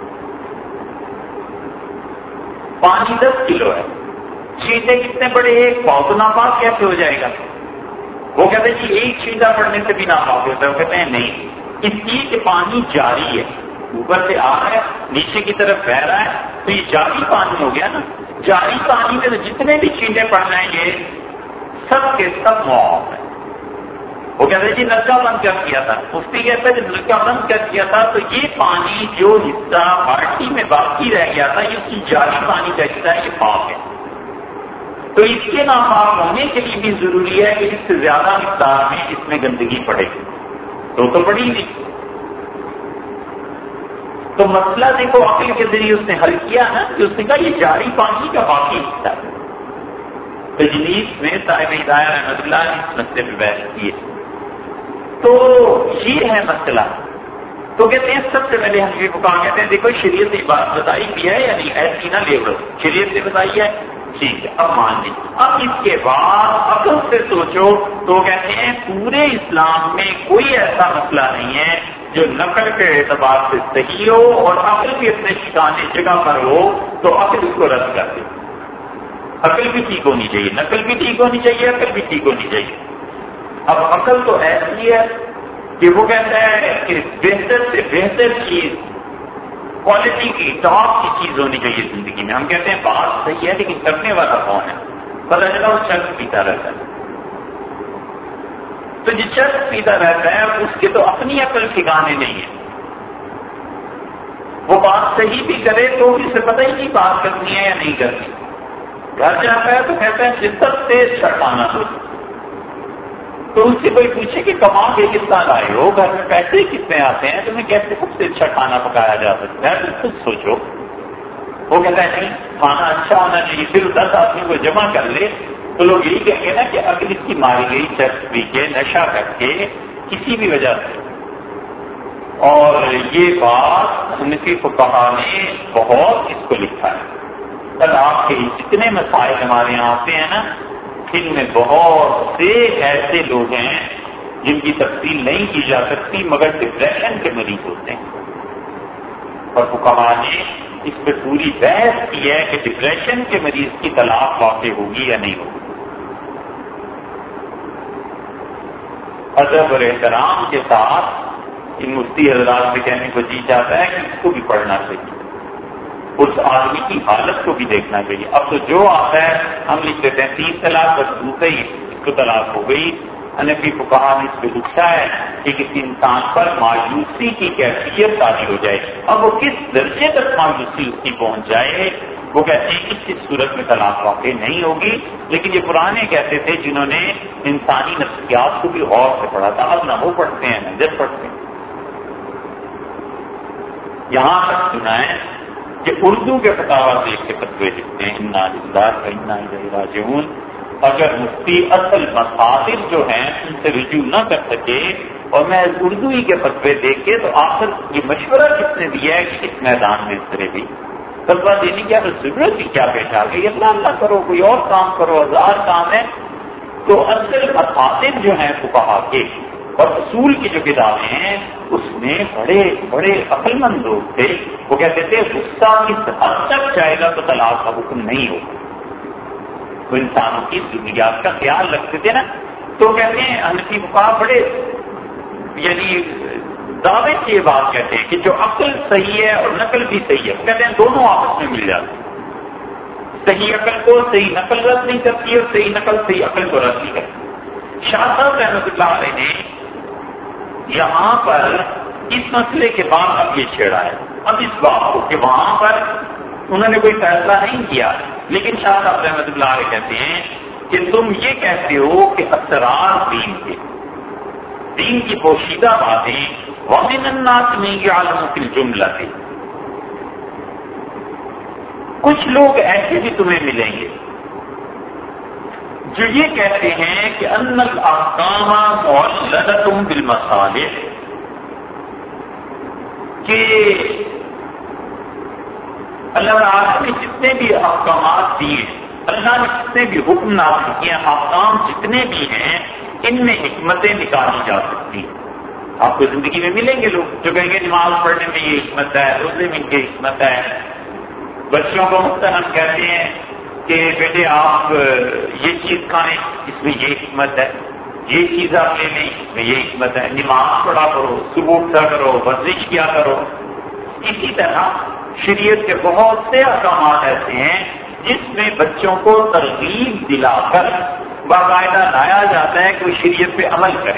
پانی دس کلو ہے، چھینٹے کتنے بڑے، ایک پاؤ، تو ناپاک کیسے ہو جائے گا؟ وہ کہتے ہیں کہ ایک چھینٹا پڑنے سے بھی ناپاک ہوتا ہے. وہ کہتے ہیں نہیں، اس لیے کہ پانی جاری ہے، اوپر سے آ رہا ہے نیچے کی طرف بہ رہا ہے تو یہ جاری پانی ہو گیا نا. جاری پانی میں تو جتنے بھی چھینٹے پڑ جائیں گے سب کے سب معاف ہے. وہ کہتے ہیں جی نلکا بند کر دیا تھا. مفتی کہتا ہے جب نلکا بند کر دیا تھا تو یہ پانی جو حصہ بالٹی میں باقی رہ گیا تھا یہ اس کی جاری پانی کا حصہ ہے، یہ پاک ہے. تو اس کے ناپاک ہونے کے لیے بھی ضروری ہے کہ اس سے زیادہ مقدار میں اس میں گندگی پڑے تو تو پڑی نہیں. تو مسئلہ دیکھو عقل کے ذریعے اس نے حل کیا نا کہ اس نے کہا یہ جاری پانی کا باقی حصہ ہے. تجلیس میں صاحب ہدایہ رحمۃ اللہ نے اس مسئلے پہ بحث کی ہے. تو یہ ہے مسئلہ. تو کہتے ہیں سب سے پہلے حنفی فقہا کہتے ہیں دیکھو شریعت نے بات بتائی بھی ہے یا نہیں، ایسی نہ لے لو. شریعت نے بتائی ہے ٹھیک ہے اب مان لی. اب اس کے بعد عقل سے سوچو تو کہتے ہیں پورے اسلام میں کوئی ایسا مسئلہ نہیں ہے جو نقل کے اعتبار سے صحیح ہو اور عقل بھی اپنے ٹھکانے جگہ پر ہو تو عقل اس کو رد کر دے. عقل بھی ٹھیک ہونی چاہیے, نقل بھی ٹھیک ہونی چاہیے, عقل بھی ٹھیک ہونی چاہیے. اب عقل تو ایسی ہے کہ وہ کہتا ہے کہ بہتر سے بہتر چیز کوالٹی کی ٹاپ کی چیز ہونی چاہیے زندگی میں. ہم کہتے ہیں بات صحیح ہے لیکن کرنے والا کون ہے؟ پتہ چلا وہ چرس پیتا رہتا ہے. تو جو چرس پیتا رہتا ہے اس کے تو اپنی عقل ٹھکانے نہیں ہے. وہ بات صحیح بھی کرے تو اسے پتہ ہی نہیں بات کرنی ہے یا نہیں کرنی. گھر جاتا ہے تو کہتا ہے شدت سے چھٹانا دو. تو اس سے کوئی پوچھے کہ کما کے کتنا لائے ہو, گھر میں پیسے کتنے آتے ہیں, تمہیں کیسے سب سے اچھا کھانا پکایا جا سکتا ہے, تو خود سوچو. وہ کہتا ہے نہیں کھانا اچھا ہونا چاہیے. پھر دس آدمی کو جمع کر لے تو لوگ یہی کہیں گے نا کہ عقل اس کی ماری گئی چرس پی کے, نشہ کر کے, کسی بھی وجہ سے. اور یہ بات حنفی فقہا نے بہت اس کو لکھا ہے. طلاق کے جتنے مسائل ہمارے یہاں آتے ہیں نا, ان میں بہت سے ایسے لوگ ہیں جن کی تفصیل نہیں کی جا سکتی مگر ڈپریشن کے مریض ہوتے ہیں. اور فقہا نے اس پہ پوری بحث کی ہے کہ ڈپریشن کے مریض کی طلاق واقع ہوگی یا نہیں ہوگی. ادب اور احترام کے ساتھ ان مفتی حضرات سے کہنے کو جی چاہتا ہے کہ اس کو بھی پڑھنا چاہیے, اس آدمی کی حالت کو بھی دیکھنا چاہیے. اب تو جو آتا ہے ہم لکھ دیتے ہیں تین طلاق, بس دوسرے ہی اس کو طلاق ہو گئی. حنفی فقہا نے اس پہ لکھا ہے کہ کسی انسان پر مایوسی کی کیفیت تاری ہو جائے. اب وہ کس درجے تک مایوسی اس کی پہنچ جائے, وہ کہتے ہیں کہ اس صورت میں طلاق واقع نہیں ہوگی. لیکن یہ پرانے کہتے تھے جنہوں نے انسانی نفسیات کو بھی غور سے پڑھا تھا. اب نہ وہ پڑھتے ہیں نہ جب پڑھتے ہیں. یہاں تک سنا ہے کہ اردو کے فتاوا سے ایک فتوے لکھتے ہیں انا للہ و انا الیہ راجعون. اگر مفتی اصل مصادر جو ہیں ان سے رجوع نہ کر سکے اور میں اردو ہی کے فتوے دیکھ کے, تو آخر یہ مشورہ کس نے دیا ہے کہ اس میدان میں اس طرح بھی فتویٰ دینے کی اگر ضرورت ہی کیا پیش آ گئی. اللہ اللہ کرو, کوئی اور کام کرو, ہزار کام ہے. تو اصل مصادر جو ہیں فقہا کے اور اصول کی جو کتابیں ہیں اس میں بڑے بڑے عقل مند لوگ تھے. وہ کہتے تھے غصہ کس حد تک جائے گا تو طلاق کا حکم نہیں ہوگا. تو انسانوں کی ضروریات کا خیال رکھتے تھے نا. تو کہتے ہیں حنفی فقہا بڑے یعنی دعوے سے یہ بات کہتے ہیں کہ جو عقل صحیح ہے اور نقل بھی صحیح ہے, وہ کہتے ہیں دونوں آپس میں مل جاتے ہیں. صحیح عقل کو صحیح نقل رد نہیں کرتی اور صحیح نقل صحیح عقل کو رد نہیں کرتی. شاہ صاحب رحمۃ اللہ علیہ نے یہاں پر اس مسئلے کے بعد اب یہ چھیڑا ہے, اب اس بات کو کہ وہاں پر انہوں نے کوئی فیصلہ نہیں کیا, لیکن شاہ صاحب رحمۃ اللہ علیہ کہتے ہیں کہ تم یہ کہتے ہو کہ اسرار دین کے دین کی پوشیدہ باتیں وَمِنَ النَّاسِ مَن يَعْلَمُ فِي الْجُمْلَةِ, کچھ لوگ ایسے بھی تمہیں ملیں گے جو یہ کہتے ہیں کہ ان الاحکام معلقۃ بالمصالح, کہ اللہ تعالیٰ نے جتنے بھی احکامات دیے, اللہ نے جتنے بھی حکم نافذ کیے, احکام جتنے بھی ہیں ان میں حکمتیں نکالی جا سکتی ہیں. آپ کو زندگی میں ملیں گے لوگ جو کہیں گے نماز پڑھنے میں یہ حکمت ہے, روزے میں یہ حکمت ہے. بچوں کو مختلف کہتے ہیں کہ بیٹے آپ یہ چیز کھائیں, اس میں یہ حکمت ہے, یہ چیز آپ لے لیں, اس میں یہ حکمت ہے. نماز پڑھا کرو, صبح اٹھا کرو, ورزش کیا کرو. اسی طرح شریعت کے بہت سے احکامات ایسے ہیں جس میں بچوں کو ترغیب دلا کر باقاعدہ لایا جاتا ہے کہ وہ شریعت پہ عمل کرے.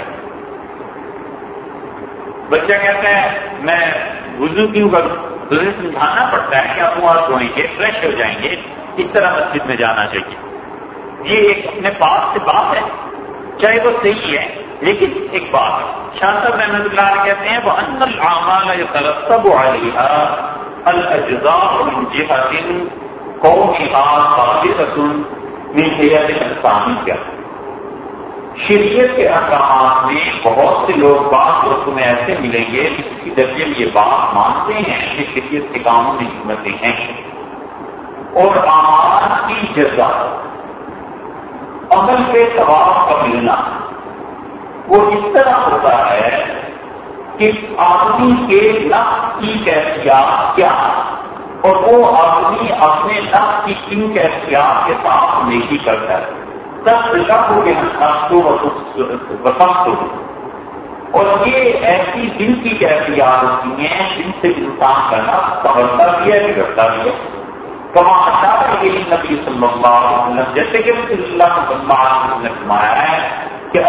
بچہ کہتا ہے میں وضو کیوں کروں, تو اسے سمجھانا پڑتا ہے کہ آپ منہ ہاتھ دھوئیں گے, فریش ہو جائیں گے, اس طرح مسجد میں جانا چاہیے. یہ ایک اپنے پاس سے بات ہے, چاہے وہ صحیح ہے لیکن ایک بات ہے. شاہ صاحب رحمۃ اللہ علیہ کہتے ہیں وَأَنَّ الْأَعْمَالَ يَتَرَتَّبُ عَلَيْهَا الْأَجْزَاءُ مِنْ جِهَةٍ قَوْمِهَا صَادِرَةٌ مِنْ حِيَةِ الْإِنسَانِيَّةِ. شریعت کے احکامات میں بہت سے لوگ بعض وقت میں ایسے ملیں گے جس کی درجے میں یہ بات مانتے ہیں کہ شریعت کے کاموں میں حکمتیں ہیں, اور اعمال کی جزا، عمل کے ثواب کا ملنا، وہ اس طرح ہوتا ہے کہ آدمی کے نفس کی کیفیات کیا اور وہ آدمی اپنے نفس کی کن کیفیات کے ساتھ نیکی کرتا ہے، تب لب ہو گیا وسط ہو، اور یہ ایسی دل کی کیفیات ہوتی ہیں جن سے انسان کا نفس سمجھتا بھی ہے، بگڑتا بھی ہے۔ کما اشار الیہ نبی صلی اللہ علیہ وسلم، جیسے کہ رسول اللہ صلی اللہ علیہ وسلم نے فرمایا ہے کہ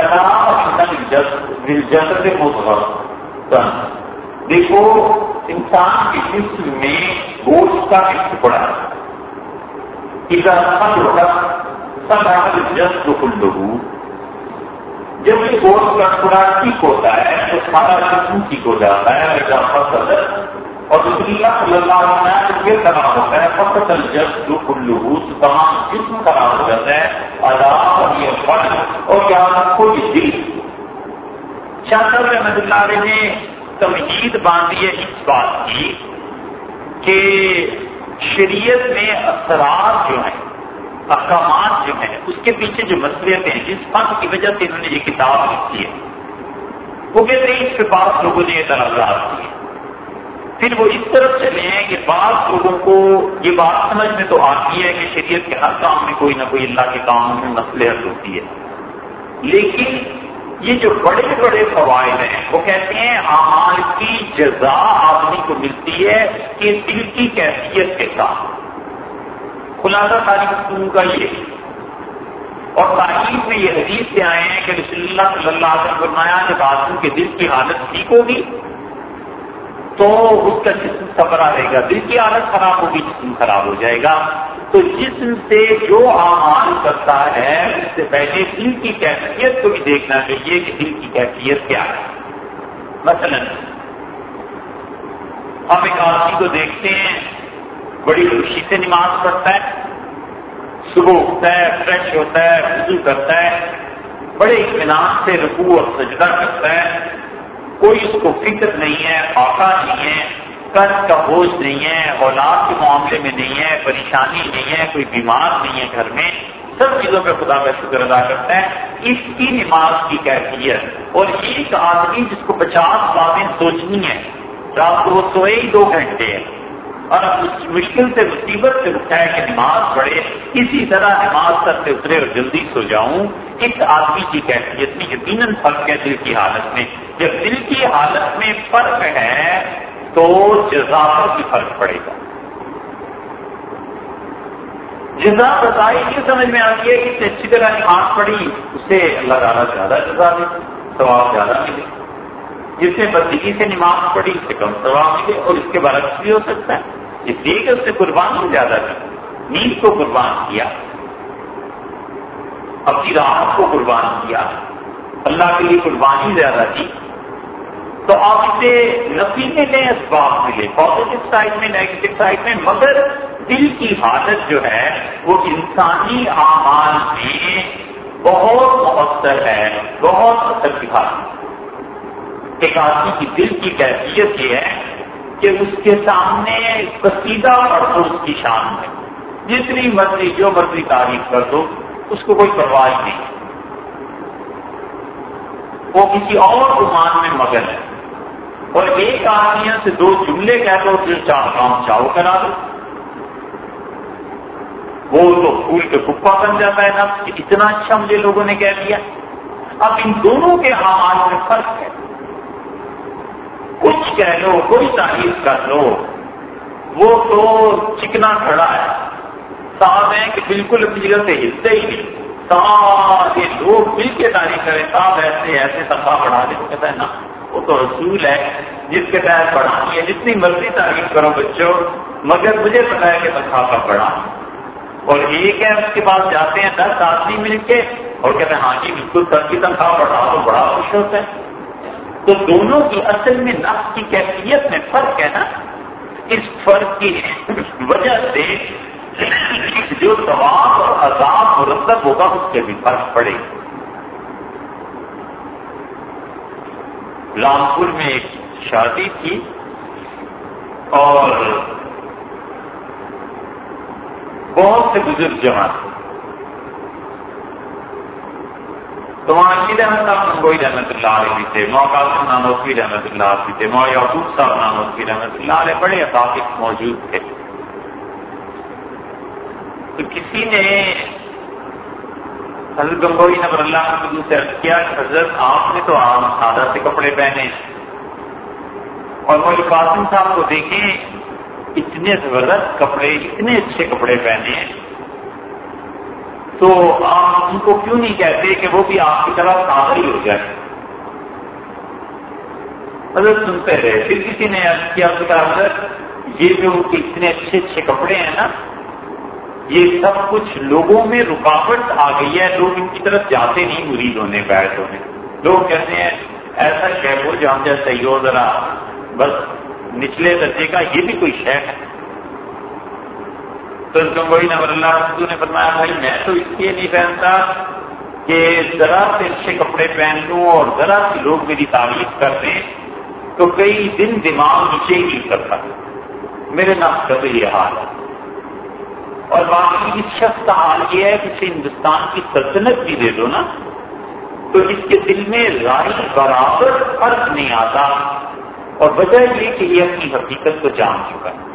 جسد مضغۃ، دیکھو انسان کے جسم میں گوشت کا ایک ٹکڑا ہے، اذا صلح الجسد كله، جب یہ گوشت کا ٹکڑا ٹھیک ہوتا ہے تو سارا جسم ٹھیک ہو جاتا ہے، اذا فصل، اور رسول اللہ صلی اللہ علیہ وسلم یہ خراب ہوتا ہے، فقط الجسد كله، تمام جسم خراب ہو جاتا ہے، عذاب یہ فرق اور کیا کوئی دل۔ شاہ صاحب رحمۃ اللہ علیہ نے تمہید باندھی ہے اس بات کی کہ شریعت میں اثرات جو ہیں، احکامات جو ہیں، اس کے پیچھے جو مسئلے ہیں، جس فن کی وجہ سے انہوں نے یہ کتاب لکھی ہے، وہ کہتے ہیں اس کے بعد لوگوں نے اعتراضات کیے، پھر وہ اس طرف چلے ہیں کہ بعض لوگوں کو یہ بات سمجھ میں تو آتی ہے کہ شریعت کے ہر کام میں کوئی نہ کوئی اللہ کے کام میں مصلحت ہوتی ہے، لیکن یہ جو بڑے بڑے فوائد ہیں وہ کہتے ہیں اعمال کی جزا آدمی کو ملتی ہے کہ دل کی کیفیت کے ساتھ۔ خلاصہ ساری گفتگو کا یہ، اور تاریخ میں یہ حدیث سے آئے ہیں کہ رسول اللہ صلی اللہ علیہ وسلم فرمایا جب آدمی کے دل کی حالت ٹھیک ہوگی تو اس کا جسم صبر رہے گا، دل کی حالت خراب ہوگی جسم خراب ہو جائے گا۔ تو جسم سے جو اعمال کرتا ہے اس سے پہلے دل کی کیفیت کو بھی دیکھنا چاہیے کہ دل کی کیفیت کیا ہے۔ مثلا ہم ایک آدمی کو دیکھتے ہیں بڑی خوشی سے نماز پڑھتا ہے، صبح اٹھتا ہے، فریش ہوتا ہے، وضو کرتا ہے، بڑے اطمینان سے رکوع اور سجدہ کرتا ہے، کوئی اس کو فکر نہیں ہے، خفا نہیں ہے، قرض کا بوجھ نہیں ہے، اولاد کے معاملے میں نہیں ہے، پریشانی نہیں ہے، کوئی بیمار نہیں ہے گھر میں، سب چیزوں پہ خدا کا شکر ادا کرتا ہے، اس کی نماز کی کیفیت۔ اور ایک آدمی جس کو پچاس باتیں سوچنی ہے، رات کو وہ سوئے ہی دو گھنٹے ہے اور اب مشکل سے مصیبت سے اٹھا ہے کہ نماز پڑھے، اسی طرح نماز سر سے اترے اور جلدی سو جاؤں، اس آدمی کی کیفیت میں یقیناً فرق ہے دل کی حالت میں۔ جب دل کی حالت میں فرق ہے تو جزا پر بھی فرق پڑے گا۔ جزا بتائی یہ سمجھ میں آتی ہے کہ اس نے اچھی طرح نماز پڑھی اسے اللہ تعالیٰ زیادہ جزا دے، ثواب زیادہ ملے، جس نے بدگی سے نماز پڑھی اس سے کم ثواب ملے، اور اس کے برعکس بھی ہو سکتا ہے، اس لیے کہ اس نے قربانی زیادہ کی، نیند کو قربان کیا، اپنی راحت کو قربان کیا، اللہ کے لیے قربانی زیادہ کی، تو آپ اسے نفی میں نئے اسباب ملے، پازیٹو سائڈ میں، نیگیٹو سائڈ میں، مگر دل کی حالت جو ہے وہ انسانی اعمال میں بہت مؤثر ہے، بہت اثر دکھاتی ہے۔ ایک آدمی کی دل کی کیفیت یہ ہے کہ اس کے سامنے قصیدہ پڑھ دو اس کی شان میں، جتنی مرضی جو مرضی تعریف کر دو اس کو کوئی پرواہ نہیں، وہ کسی اور گمان میں مگن ہے، اور ایک آدمی سے دو جملے کہہ دو پھر چار کام چاؤ کرا دو، وہ تو پھول کے پھپا بن جاتا ہے نفس کہ اتنا اچھا مجھے لوگوں نے کہہ دیا۔ اب ان دونوں کے اعمال میں فرق ہے، کچھ کہہ لو، کوئی تعریف کر لو، وہ تو چکنا کھڑا ہے، صاحب ہے کہ بالکل اپنی جگہ سے ہلتے ہی نہیں، سارے لوگ مل کے تعریف کریں، صاحب ایسے ایسے تنخواہ بڑھا دے، کہتا ہے نا وہ تو رسول ہے جس کے تحت بڑھانی ہے، جتنی مرضی تعریف کرو بچوں، مگر مجھے پتا ہے کہ تنخواہ کا بڑھا۔ اور ایک ہے اس کے پاس جاتے ہیں دس آدمی مل کے اور کہتے ہیں ہاں جی بالکل سب کی تنخواہ بڑھا تو بڑا خوش ہوتا ہے۔ تو دونوں کی اصل میں نفس کی کیفیت میں فرق ہے نا، اس فرق کی وجہ سے جو ثواب اور عذاب مرتب ہوگا اس کے بھی فرق پڑے گا۔ رامپور میں ایک شادی تھی اور بہت سے بزرگ جمع تھے. تو وہاں شیر احمد صاحب گنگوئی رحمۃ اللہ علیہ بھی تھے، مو قاسم نانوتوی رحمۃ اللہ علیہ تھے، مو یعقوب صاحب نانوتوی رحمۃ اللہ علیہ بڑے اساتذہ موجود تھے. تو کسی نے حضرت گنگوئی نبر اللہ عنہ سے عرض کیا کہ حضرت آپ نے تو عام سادہ سے کپڑے پہنے اور مولوی قاسم صاحب کو دیکھیں اتنے زبردست کپڑے، اتنے اچھے کپڑے پہنے ہیں، تو آپ ان کو کیوں نہیں کہتے کہ وہ بھی آپ کی طرح سادہ ہی ہو جائے؟ حضرت سنتے رہے. پھر کسی نے عرض کیا حضرت یہ جو اتنے اچھے اچھے کپڑے ہیں نا، یہ سب کچھ لوگوں میں رکاوٹ آ گئی ہے، لوگ ان کی طرف جاتے نہیں مرید ہونے بیعت ہونے. لوگ کہتے ہیں ایسا شیخ ہو جو ہم جیسا ہی ہو، ذرا بس نچلے درجے کا، یہ بھی کوئی شیخ ہے؟ تو گنگوئی نور اللہ نے فرمایا بھائی میں تو اس لیے نہیں پہنتا کہ ذرا سے اچھے کپڑے پہن لوں اور ذرا سے لوگ میری تعریف کر دیں تو کئی دن دماغ نیچے ہی نہیں کرتا. میرے نفس کا تو یہ حال ہے. اور باقی اس شخص کا حال یہ ہے کہ اسے ہندوستان کی سلطنت بھی دے دو نا تو اس کے دل میں رائے برابر فرق نہیں آتا، اور وجہ یہ کہ یہ اپنی حقیقت کو جان چکا ہے.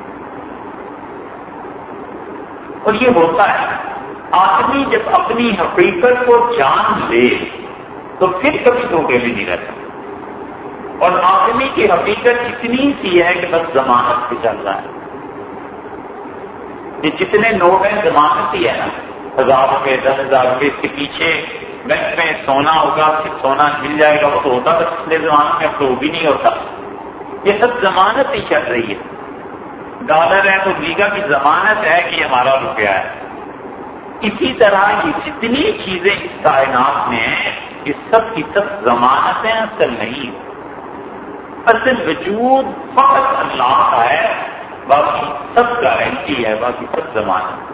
اور یہ ہوتا ہے آدمی جب اپنی حقیقت کو جان لے تو پھر کبھی دھوکے میں نہیں رہتا. اور آدمی کی حقیقت اتنی سی ہے کہ بس ضمانت پہ چل رہا ہے. یہ جتنے نوٹ ہیں ضمانت ہی ہے نا، ہزار روپے دس ہزار روپے، اس کے پیچھے بینک میں سونا ہوگا، پھر سونا مل جائے گا، وہ تو ہوتا تھا پچھلے زمانے میں، اب تو وہ بھی نہیں ہوتا. یہ سب ضمانت ہی چل رہی ہے. ڈالر ہے تو لیگا کی ضمانت ہے کہ ہمارا روپیہ ہے. اسی طرح یہ جتنی چیزیں اس کائنات میں ہیں یہ سب کی سب ضمانتیں اصل نہیں. اصل وجود فقط اللہ کا ہے، باقی سب گارنٹی ہے، باقی سب ضمانت.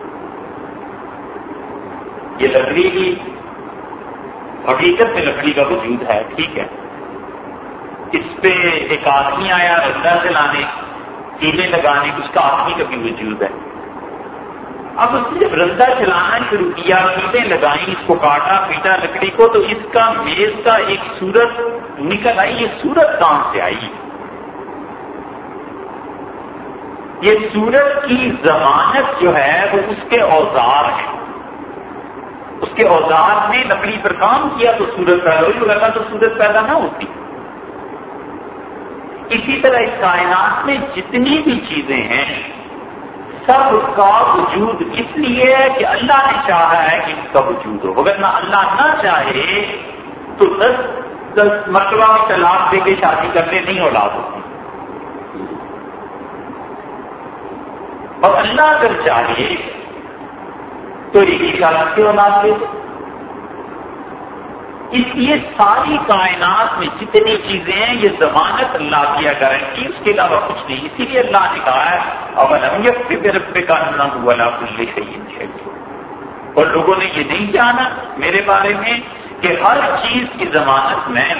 یہ لکڑی کی حقیقت میں لکڑی کا وجود ہے، ٹھیک ہے. اس پہ ایک آدمی آیا رندا جلانے، کیلے لگانے، اس کا آدمی کا بھی وجود ہے. اب اس نے جب رندا چلانا شروع کیا، کیلیں لگائیں، اس کو کاٹا پیٹا لکڑی کو، تو اس کا میز کا ایک صورت نکل آئی. یہ صورت کہاں سے آئی؟ یہ صورت کی ضمانت جو ہے وہ اس کے اوزار ہے. اس کے اوزار نے لکڑی پر کام کیا تو صورت پیدا ہوئی، ورنہ تو صورت پیدا نہ ہوتی. اسی طرح اس کائنات میں جتنی بھی چیزیں ہیں سب کا وجود اس لیے ہے کہ اللہ نے چاہا ہے کہ اس کا وجود ہو. اگر نہ اللہ نہ چاہے تو دس دس مرتبہ میں طلاق دے کے شادی کرنے نہیں اولاد ہوتی. اور اللہ اگر چاہے تو ایک ہی شادی کی اولاد دے. اس لیے ساری کائنات میں جتنی چیزیں ہیں یہ ضمانت اللہ کی گارنٹی، اس کے علاوہ کچھ نہیں. اسی لیے اللہ نے کہا ہے اولم یکفی بربک انہ علی کل شیء شہید. اور لوگوں نے یہ نہیں جانا میرے بارے میں کہ ہر چیز کی ضمانت میں.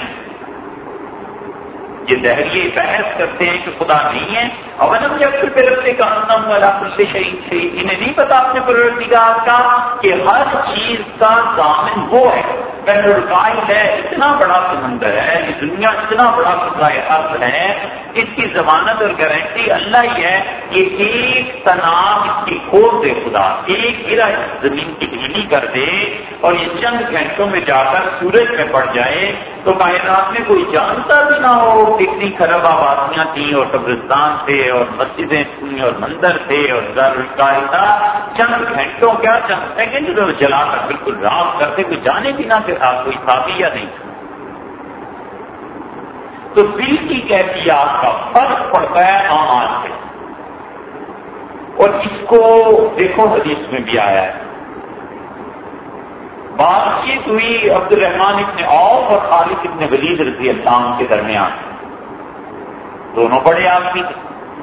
یہ دہریے بحث کرتے ہیں کہ خدا نہیں ہے. اولم یکفی بربک انہ علی کل شیء شہید. انہیں نہیں پتا اپنے پروردگار کا کہ ہر چیز کا ضامن وہ ہے. بحر ہے، اتنا بڑا سمندر ہے، یہ دنیا اتنا بڑا خدائے ارض ہے، اس کی ضمانت اور گارنٹی اللہ ہی ہے. یہ ایک تناب اس کی کھول دے خدا، ایک گرا زمین کی ڈھیلی کر دے اور یہ چند گھنٹوں میں جا کر سورج میں پڑ جائے تو کائنات میں کوئی جانتا بھی نہ ہو کتنی خراب آبادیاں تھیں اور قبرستان تھے اور مسجدیں تھیں اور مندر تھے اور دارالقاعدہ. چند گھنٹوں کیا چند سیکنڈ جو جلا کر بالکل راک کرتے کوئی جانے بھی نہ کہ کوئی تھا بھی یا نہیں. تو دل کی کیفیات کا فرق پڑتا ہے اعمال سے، اور اس کو دیکھو حدیث میں بھی آیا ہے. بات چیت ہوئی عبد الرحمن ابن عوف اور خالد ابن ولید رضی اللہ عنہ کے درمیان. دونوں بڑے آدمی تھے.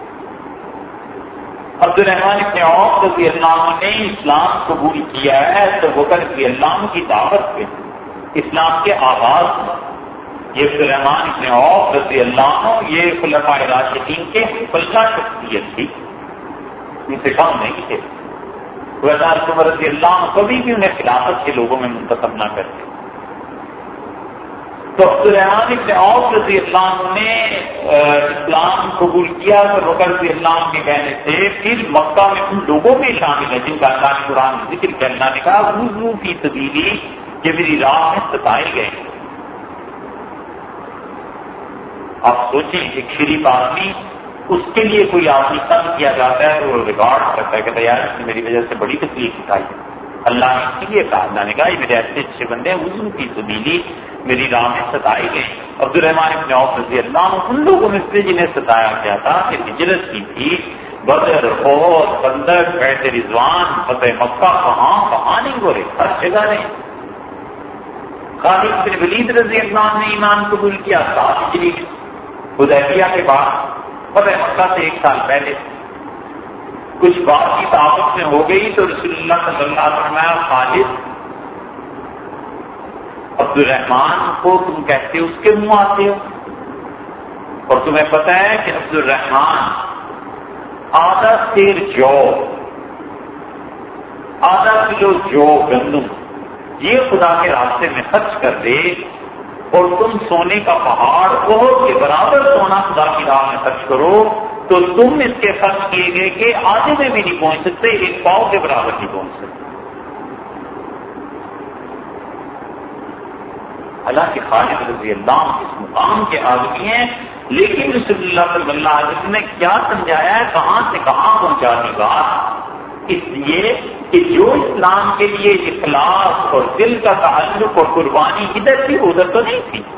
عبد الرحمن ابن عوف رضی اللہ عنہ نے اسلام قبول کیا ہے تو بکر رضی اللہ عنہ کی دعوت پہ اسلام کے آغاز میں. یہ عبد الرحمن ابن عوف رضی اللہ عنہ یہ خلفاء راشدین کے خلفاء شخصیت تھی، ان سے کم نہیں تھے. حضرت عمر رضی اللہ عنہ کبھی بھی انہیں خلافت کے لوگوں میں منتخب نہ کرتے. تو عبدالرحمن ابن عوف رضی اللہ عنہ نے اسلام قبول کیا تو بکر رضی اللہ عنہ کے کہنے سے پھر مکہ میں ان لوگوں میں شامل ہے جن کا اللہ نے قرآن میں ذکر کیا. اللہ نے کہا وضو فی سبیلی کہ میری راہ میں ستائے گئے. آپ سوچیں ایک شریف آدمی اس کے لیے کوئی آدمی تنگ کیا جاتا ہے تو وہ ریکارڈ کرتا ہے کہ یار اس نے میری وجہ سے بڑی تکلیف اٹھائی ہے. اللہ نے اس لیے کہا, اللہ نے کہا یہ میرے ایسے اچھے بندے ہیں وضو فی سبیلی میری راہ میں ستائے گئے. عبدالرحمن ابن عوف رضی اللہ عنہ ان لوگوں میں سے جنہیں ستایا گیا تھا کہ ہجرت کی تھی, بدر, احد, خندق, بیعت رضوان, فتح مکہ, کہاں کہاں نہیں ہو رہے, ہر جگہ نہیں. خالد بن ولید رضی اللہ عنہ نے ایمان قبول کیا سات ہجری حدیبیہ کے بعد, فتح مکہ سے ایک سال پہلے. کچھ بات کی طاقت میں ہو گئی تو رسول اللہ صلی اللہ علیہ وسلم خالد عبدالرحمن کو تم کہتے اس کے منہ آتے ہو, اور تمہیں پتہ ہے کہ عبدالرحمن آدھا سیر جو, آدھا کلو جو گندم یہ خدا کے راستے میں خرچ کر دے, اور تم سونے کا پہاڑ بہت کے برابر سونا خدا کی راہ میں خرچ کرو تو تم اس کے خرچ کیے گئے کہ آدھے میں بھی نہیں پہنچ سکتے, ایک پاؤ کے برابر نہیں پہنچ سکتے. حالانکہ خالد رضی اللہ عنہ اس مقام کے آدمی ہیں, لیکن رسول اللہ صلی اللہ علیہ وسلم نے کیا سمجھایا ہے, کہاں سے کہاں پہنچانے کا. اس لیے کہ جو اسلام کے لیے اخلاص اور دل کا تعلق اور قربانی ادھر تھی ادھر تو نہیں تھی.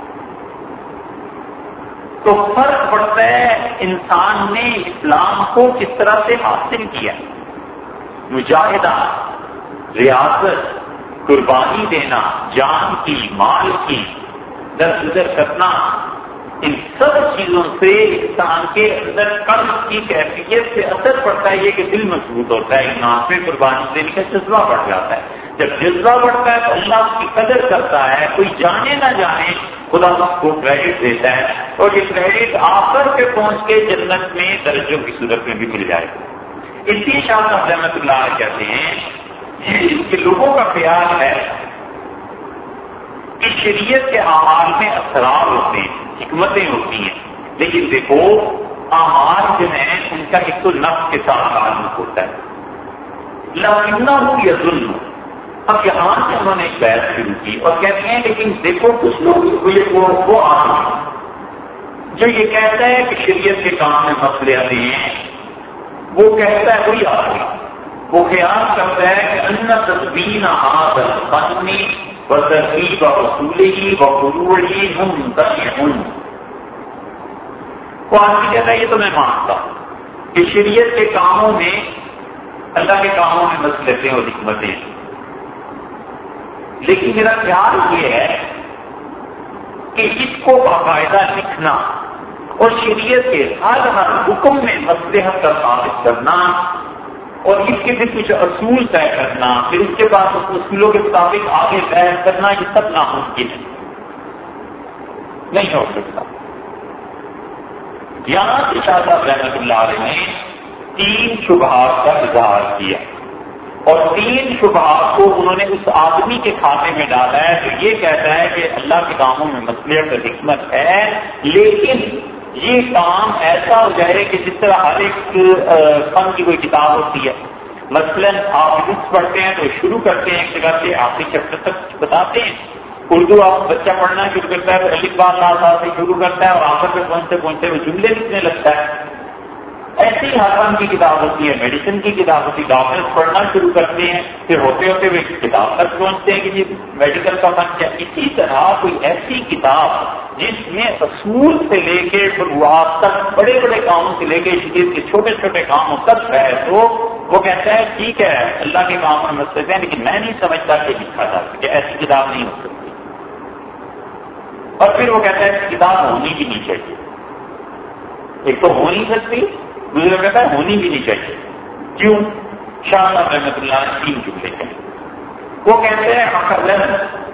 تو فرق پڑتا ہے انسان نے اسلام کو کس طرح سے حاصل کیا. مجاہدہ, ریاضت, قربانی دینا, جان کی, مال کی, در گزر کرنا, ان سب چیزوں سے انسان کے اندر قلب کی کیفیت سے اثر پڑتا ہے یہ کہ دل مضبوط ہوتا ہے, ایمان پہ قربانی دینے کا جذبہ بڑھ جاتا ہے. جب جذبہ بڑھتا ہے تو اللہ اس کی قدر کرتا ہے. کوئی جانے نہ جانے خدا اس کو کریڈٹ دیتا ہے, اور یہ کریڈٹ آخر پہ پہنچ کے جنت میں درجوں کی صورت میں بھی مل جائے گا. اسی شاہ صاحب رحمۃ اللہ کہتے ہیں کہ لوگوں کا خیال ہے کہ شریعت کے اعمال میں اسرار ہوتے ہیں, حکمتیں ہوتی ہیں, لیکن دیکھو اعمال جو ہیں ان کا ایک تو نفس کے ساتھ تعلق ہوتا ہے. لکنہ یظن, اب یہاں سے انہوں نے ایک بحث شروع کی اور کہتے ہیں لیکن دیکھو کچھ لوگ وہ آدمی جو یہ کہتا ہے کہ شریعت کے کام میں مسئلے آتے ہیں, وہ کہتا ہے وہی آدمی وہ خیال کرتا ہے کہ ان تصویر آدر بنی و ترغیب و اصولی و قروڑی ہم ہوں. وہ آدمی کہتا ہے یہ تو میں مانتا ہوں کہ شریعت کے کاموں میں اللہ کے کاموں میں مسئلے اور حکمتیں, لیکن میرا خیال یہ ہے کہ اس کو باقاعدہ لکھنا اور شریعت کے ہر ہر حکم میں مصلحت کا ثابت کرنا اور اس کے پھر کچھ اصول طے کرنا, پھر اس کے بعد اس اصولوں کے مطابق آگے بحث کرنا, یہ سب ناممکن ہے, نہیں ہو سکتا. یہاں سے شاہ صاحب رحمۃ اللہ علیہ نے تین شبہات کا اظہار کیا, اور تین شبہات کو انہوں نے اس آدمی کے کھاتے میں ڈالا ہے جو یہ کہتا ہے کہ اللہ کے کاموں میں مصلحت اور حکمت ہے, لیکن یہ کام ایسا ہو جائے کہ جس طرح ہر ایک فن کی کوئی کتاب ہوتی ہے. مثلاً آپ بکس پڑھتے ہیں تو شروع کرتے ہیں ایک جگہ سے آخری چیپٹر تک بتاتے ہیں. اردو آپ بچہ پڑھنا شروع کرتا ہے تو الف با تا ثا سے شروع کرتا ہے اور آخر پہ پہنچتے پہنچتے وہ جملے لکھنے لگتا ہے. ایسی ہی ہر فن کی کتاب ہوتی ہے, میڈیسن کی کتاب ہوتی ہے, ڈاکٹرز پڑھنا شروع کرتے ہیں پھر ہوتے ہوتے وہ کتاب تک پہنچتے ہیں کہ جی میڈیکل کا فن کیا. اسی طرح کوئی ایسی کتاب جس میں اصول سے لے کے شروعات تک بڑے بڑے کاموں سے لے کے شریعت کے چھوٹے چھوٹے کاموں تک بحث ہو, وہ کہتا ہے ٹھیک ہے اللہ کے کام میں مسئلے ہیں لیکن میں نہیں سمجھتا کہ لکھا جا سکے, ایسی کتاب نہیں ہو سکتی. اور پھر وہ کہتا ہے کہ کتاب ہونی بھی نہیں چاہیے. ایک تو ہو نہیں سکتی, دوسرا کہتا ہے ہونی بھی نہیں چاہیے. کیوں؟ شاہ صاحب رحمۃ اللہ نے تین جملے کہیں. وہ کہتے ہیں عقلاً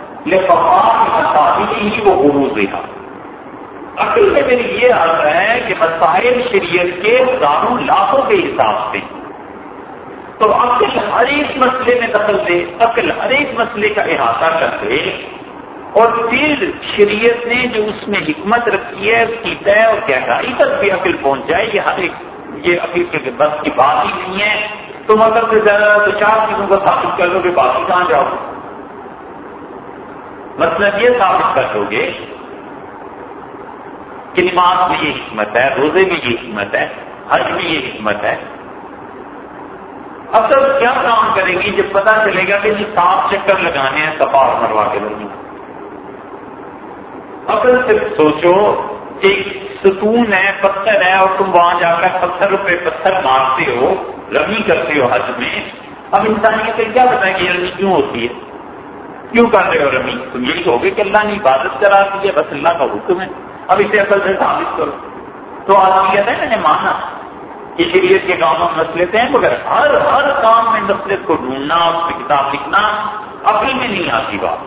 لفقات ہی وہ غروض رہا. عقل میں میری یہ آتا ہے کہ مسائل شریعت کے ہزاروں لاکھوں کے حساب سے تو عقل ہر ایک مسئلے میں دخل دے، عقل ہر ایک مسئلے کا احاطہ کر دے، اور پھر شریعت نے جو اس میں حکمت رکھی ہے اس کی طے اور گہرائی تک بھی عقل پہنچ جائے، یہ ہر ایک یہ عقل کے بس کی بات ہی نہیں ہے. تم اگر سے زیادہ دو چار چیزوں کو ثابت کر لو گے، باقی کہاں جاؤ گے؟ مطلب یہ ثابت کر دو گے کہ نماز میں یہ حکمت ہے، روزے میں یہ حکمت ہے، حج میں یہ حکمت ہے. اب تک کیا کام کریں گی جب پتہ چلے گا کہ جی سات چکر لگانے ہیں صفا اور مروہ کے درمیان؟ اصل صرف سوچو ایک ستون ہے، پتھر ہے، اور تم وہاں جا کر پتھر پہ پتھر مارتے ہو، رمی کرتے ہو حج میں. اب انسانیت سے کیا بتائیں کہ رمی کیوں ہوتی ہے، کیوں کر رہے ہو رمی؟ تم یہی کہو گے کہ اللہ نے عبادت کرا دی ہے، بس اللہ کا حکم ہے، اب اسے عقل سے ثابت کرو. تو آدمی کہتا ہے میں نے مانا کہ شریعت کے کاموں میں مسئلے ہیں، مگر ہر ہر کام میں مسئلے کو ڈھونڈنا، اس پہ کتاب لکھنا عقل میں نہیں آتی بات.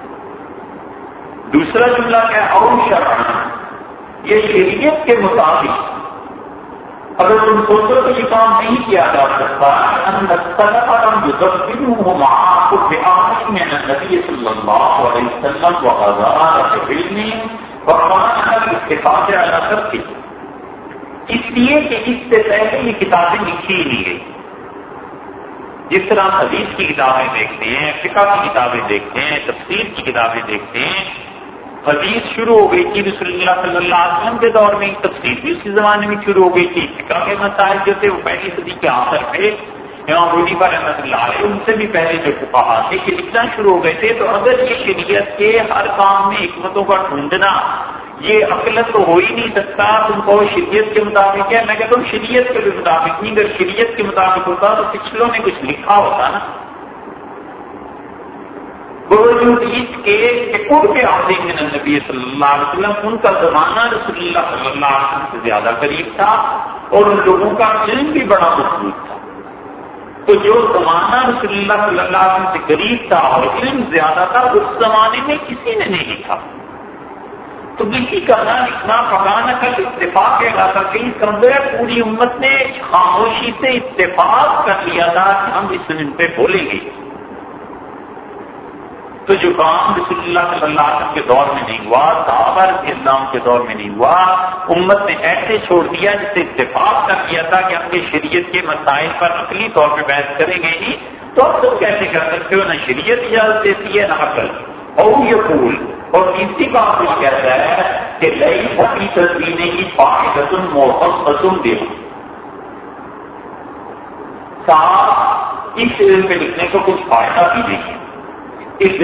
دوسرا جملہ کیا ہے؟ اور شرع، یہ شریعت کے مطابق اگر تم سوچو تو یہ کام نہیں کیا جا سکتا. نبی صلی اللہ علیہ وسلم اتفاق کرتی، اس لیے کہ اس سے پہلے یہ کتابیں لکھی ہی نہیں گئی. جس طرح حدیث کی کتابیں دیکھتے ہیں، فقہ کی کتابیں دیکھتے ہیں، تفسیر کی کتابیں دیکھتے ہیں، حدیث شروع ہو گئی تھی رسول اللہ صلی اللہ علیہ وسلم کے دور میں، تفسیر بھی اسی زمانے میں شروع ہو گئی تھی. فقہ کے مسائل جو تھے وہ پہلی صدی کے آخر پہ امام حنیفہ رحمۃ اللہ علیہ ان سے بھی پہلے جو فقہا تھے کہ لکھنا شروع ہو گئے تھے. تو اگر یہ شریعت کے ہر کام میں حکمتوں کا ڈھونڈنا یہ عقل تو ہو ہی نہیں سکتا. تم کہو شریعت کے مطابق ہے، میں کہتا ہوں شریعت کے بھی مطابق نہیں. اگر شریعت کے مطابق ہوتا تو پچھلوں نے کچھ لکھا ہوتا نا. باوجود اس کے قرب عظیم من النبی صلی اللہ علیہ وسلم، ان کا زمانہ رسول اللہ صلی اللہ علیہ وسلم سے زیادہ قریب تھا اور ان لوگوں کا علم بھی بڑا مضبوط تھا. تو جو زمانہ رسول اللہ صلی اللہ علیہ وسلم سے قریب تھا اور علم زیادہ تھا، اس زمانے میں کسی نے نہیں لکھا. تو کسی کا نہ لکھنا پکانا کر اتفاق کے علاقہ کہیں سمجھے پوری امت نے خاموشی سے اتفاق کر لیا تھا کہ ہم اس دن پہ بولیں گے. تو جو کام رسول اللہ صلی اللہ علیہ وسلم کے دور میں نہیں ہوا، صحابہ رضی اللہ عنہ کے دور میں نہیں ہوا، امت نے ایسے چھوڑ دیا جسے اتفاق کر دیا تھا کہ اپنی شریعت کے مسائل پر عقلی طور پہ بحث کریں گے ہی. تو اب تم کیسے کر سکتے ہو؟ نہ شریعت اجازت دیتی ہے نہ عقل. اور یہ پھول اور تیسری بات یہ کہتا ہے کہ لئی سبھی تصویریں کی فائدۃ محفوظ دے صاحب اس علم پہ لکھنے کو کچھ فائدہ بھی نہیں ہے. اس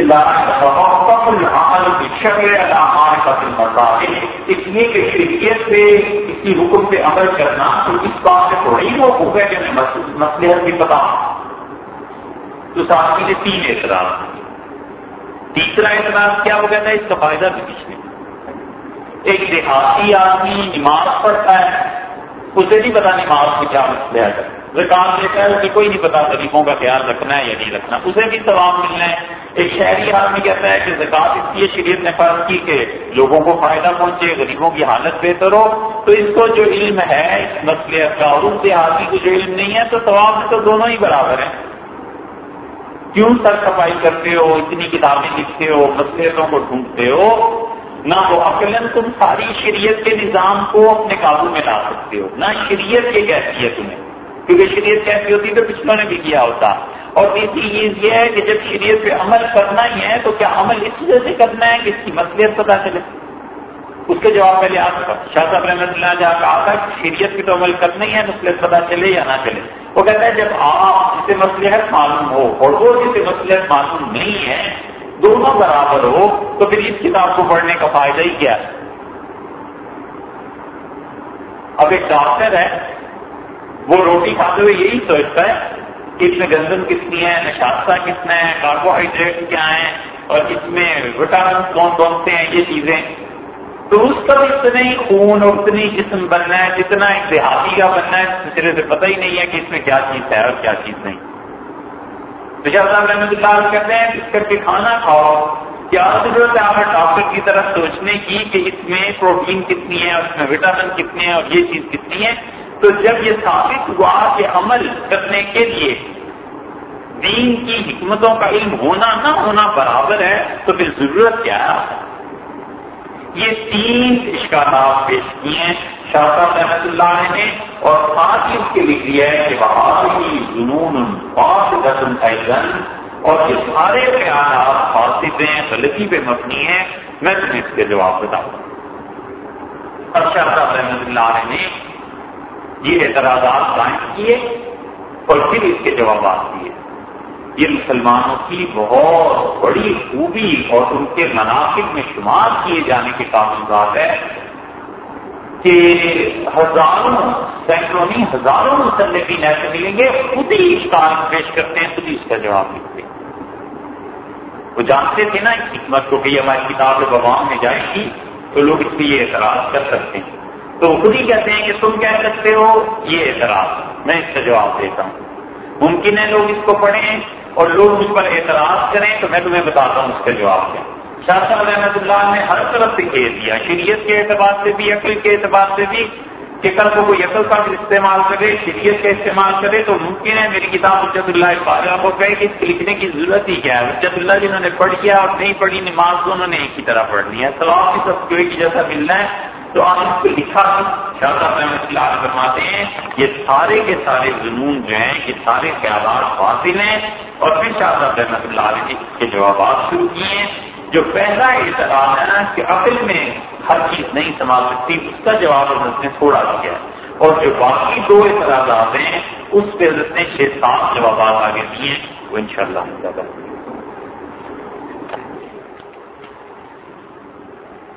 لیے کہ شریعت پہ کسی حکم پہ عمل کرنا تو اس بات سے تھوڑی موقوف ہے کہ میں مصلحت بھی پتا. تو ساتھی نے تین اعتراض. تیسرا اعتراض کیا ہو گیا تھا؟ اس کا فائدہ بھی کچھ نہیں. ایک دیہاتی آدمی نماز پڑھتا ہے، اسے نہیں پتا نماز کی کیا مصلحت ہے. زکات دیتا ہے، اسے کوئی نہیں پتا غریبوں کا خیال رکھنا ہے یا نہیں رکھنا، اسے بھی ثواب ملنا ہے. ایک شہری آدمی کہتا ہے کہ زکات اس لیے شریعت نے فرض کی کہ لوگوں کو فائدہ پہنچے، غریبوں کی حالت بہتر ہو. تو اس کو جو علم ہے اس مسئلے کا اور اس دیہاتی کو جو علم نہیں ہے، تو ثواب میں تو دونوں ہی برابر ہیں. کیوں سر صفائی کرتے ہو، اتنی کتابیں لکھتے ہو، مصلحتوں کو ڈھونڈتے ہو؟ نہ تو عقلاً تم ساری شریعت کے نظام کو اپنے قابو میں لا سکتے ہو، نہ شریعت کی کیسی ہے تمہیں، کیونکہ شریعت کیسی ہوتی تو پچھلوں نے بھی کیا ہوتا. اور تیسری چیز یہ ہے کہ جب شریعت پہ عمل کرنا ہی ہے تو کیا عمل اس وجہ سے کرنا ہے کہ اس کی مصلحت پتہ چلے؟ اس کے جواب پہلے آپ شاہ صاحب رحمۃ اللہ جہاں کہا تھا کہ شریعت پہ تو عمل کرنا ہی ہے، مصلحت پتہ چلے یا نہ چلے. وہ کہتا ہے جب آپ جسے مصلحت معلوم ہو اور وہ جسے مصلحت معلوم نہیں ہے، دونوں برابر ہو، تو پھر اس کتاب کو پڑھنے کا فائدہ ہی کیا ہے؟ اب ایک ڈاکٹر ہے، وہ روٹی کھاتے ہوئے یہی سوچتا ہے کہ اس میں گندم کتنی ہے، نشاستہ کتنا ہے، کاربوہائیڈریٹ کیا ہے، اور اس میں وٹامن کون کون سے ہیں، یہ چیزیں. تو اس کا اتنا ہی خون اور اتنی جسم بننا ہے جتنا ایک دیہاتی کا بننا ہے، دوسرے سے پتہ ہی نہیں ہے کہ اس میں کیا چیز ہے اور کیا چیز نہیں. تو شاہ صاحب رحمۃ اللہ کہتے ہیں اس کر کے کھانا کھاؤ. کیا ضرورت ہے آپ ڈاکٹر کی طرف سوچنے کی کہ اس میں پروٹین کتنی ہے اور اس میں وٹامن کتنے ہیں اور یہ چیز کتنی ہے؟ تو جب یہ ثابت ہوا کہ عمل کرنے کے لیے دین کی حکمتوں کا علم ہونا نہ ہونا برابر ہے تو پھر ضرورت کیا ہے؟ یہ تین اشکالات پیش کیے ہیں شاہ صاحب رحمۃ اللہ علیہ نے، اور ساتھ ہی اس کے لکھ دیا ہے کہ وہی جنون فاسدۃ ایضا، اور یہ سارے خیالات فاسد ہیں، غلطی پہ مبنی ہیں. میں تمہیں اس کے جواب بتاؤں. اب شاہ صاحب رحمۃ اللہ علیہ نے یہ اعتراضات قائم کیے اور پھر اس کے جوابات دیے. یہ مسلمانوں کی بہت بڑی خوبی اور ان کے مناقب میں شمار کیے جانے کے قانونات ہے کہ ہزاروں سینکڑوں نہیں ہزاروں مصنفین ایسے ملیں گے خود ہی اشکال پیش کرتے ہیں، خود ہی اس کا جواب لکھتے ہیں. وہ جانتے تھے نا اس حکمت کو کہ یہ ہماری کتاب عوام میں جائے گی تو لوگ اس پہ یہ اعتراض کر سکتے ہیں، تو خود ہی کہتے ہیں کہ تم کہہ سکتے ہو یہ اعتراض، میں اس کا جواب دیتا ہوں. ممکن ہے لوگ اس کو پڑھیں اور لوگ مجھ پر اعتراض کریں تو میں تمہیں بتاتا ہوں اس کا جواب کیا. شاہ صاحب رحمۃ اللہ نے ہر طرف سے کہہ دیا، شریعت کے اعتبار سے بھی، عقل کے اعتبار سے بھی، کہ کل کو کوئی عقل کا استعمال کرے، شریعت کا استعمال کرے تو ممکن ہے میری کتاب حجت اللہ فارغہ کو کہے کہ اس کے لکھنے کی ضرورت ہی کیا ہے. حجت اللہ جنہوں نے پڑھ کیا اور نہیں پڑھی نماز دونوں نے ایک ہی طرح پڑھنی ہے، ثواب بھی سب کو ایک ہی جیسا ملنا ہے. تو آپ اس کو لکھا شاہ صاحب رحمۃ اللہ علیہ فرماتے ہیں یہ سارے کے سارے جنون جو ہیں یہ سارے خیالات باطل ہیں. اور پھر شاہ صاحب رحمۃ اللہ علیہ نے اس کے جوابات شروع کیے ہیں. جو پہلا اعتراض ہے نا کہ عقل میں ہر چیز نہیں سنبھال سکتی، اس کا جواب حضرت نے تھوڑا دیا ہے، اور جو باقی دو اعتراضات ہیں اس پہ حضرت نے چھ سات جوابات آگے دیے، وہ انشاءاللہ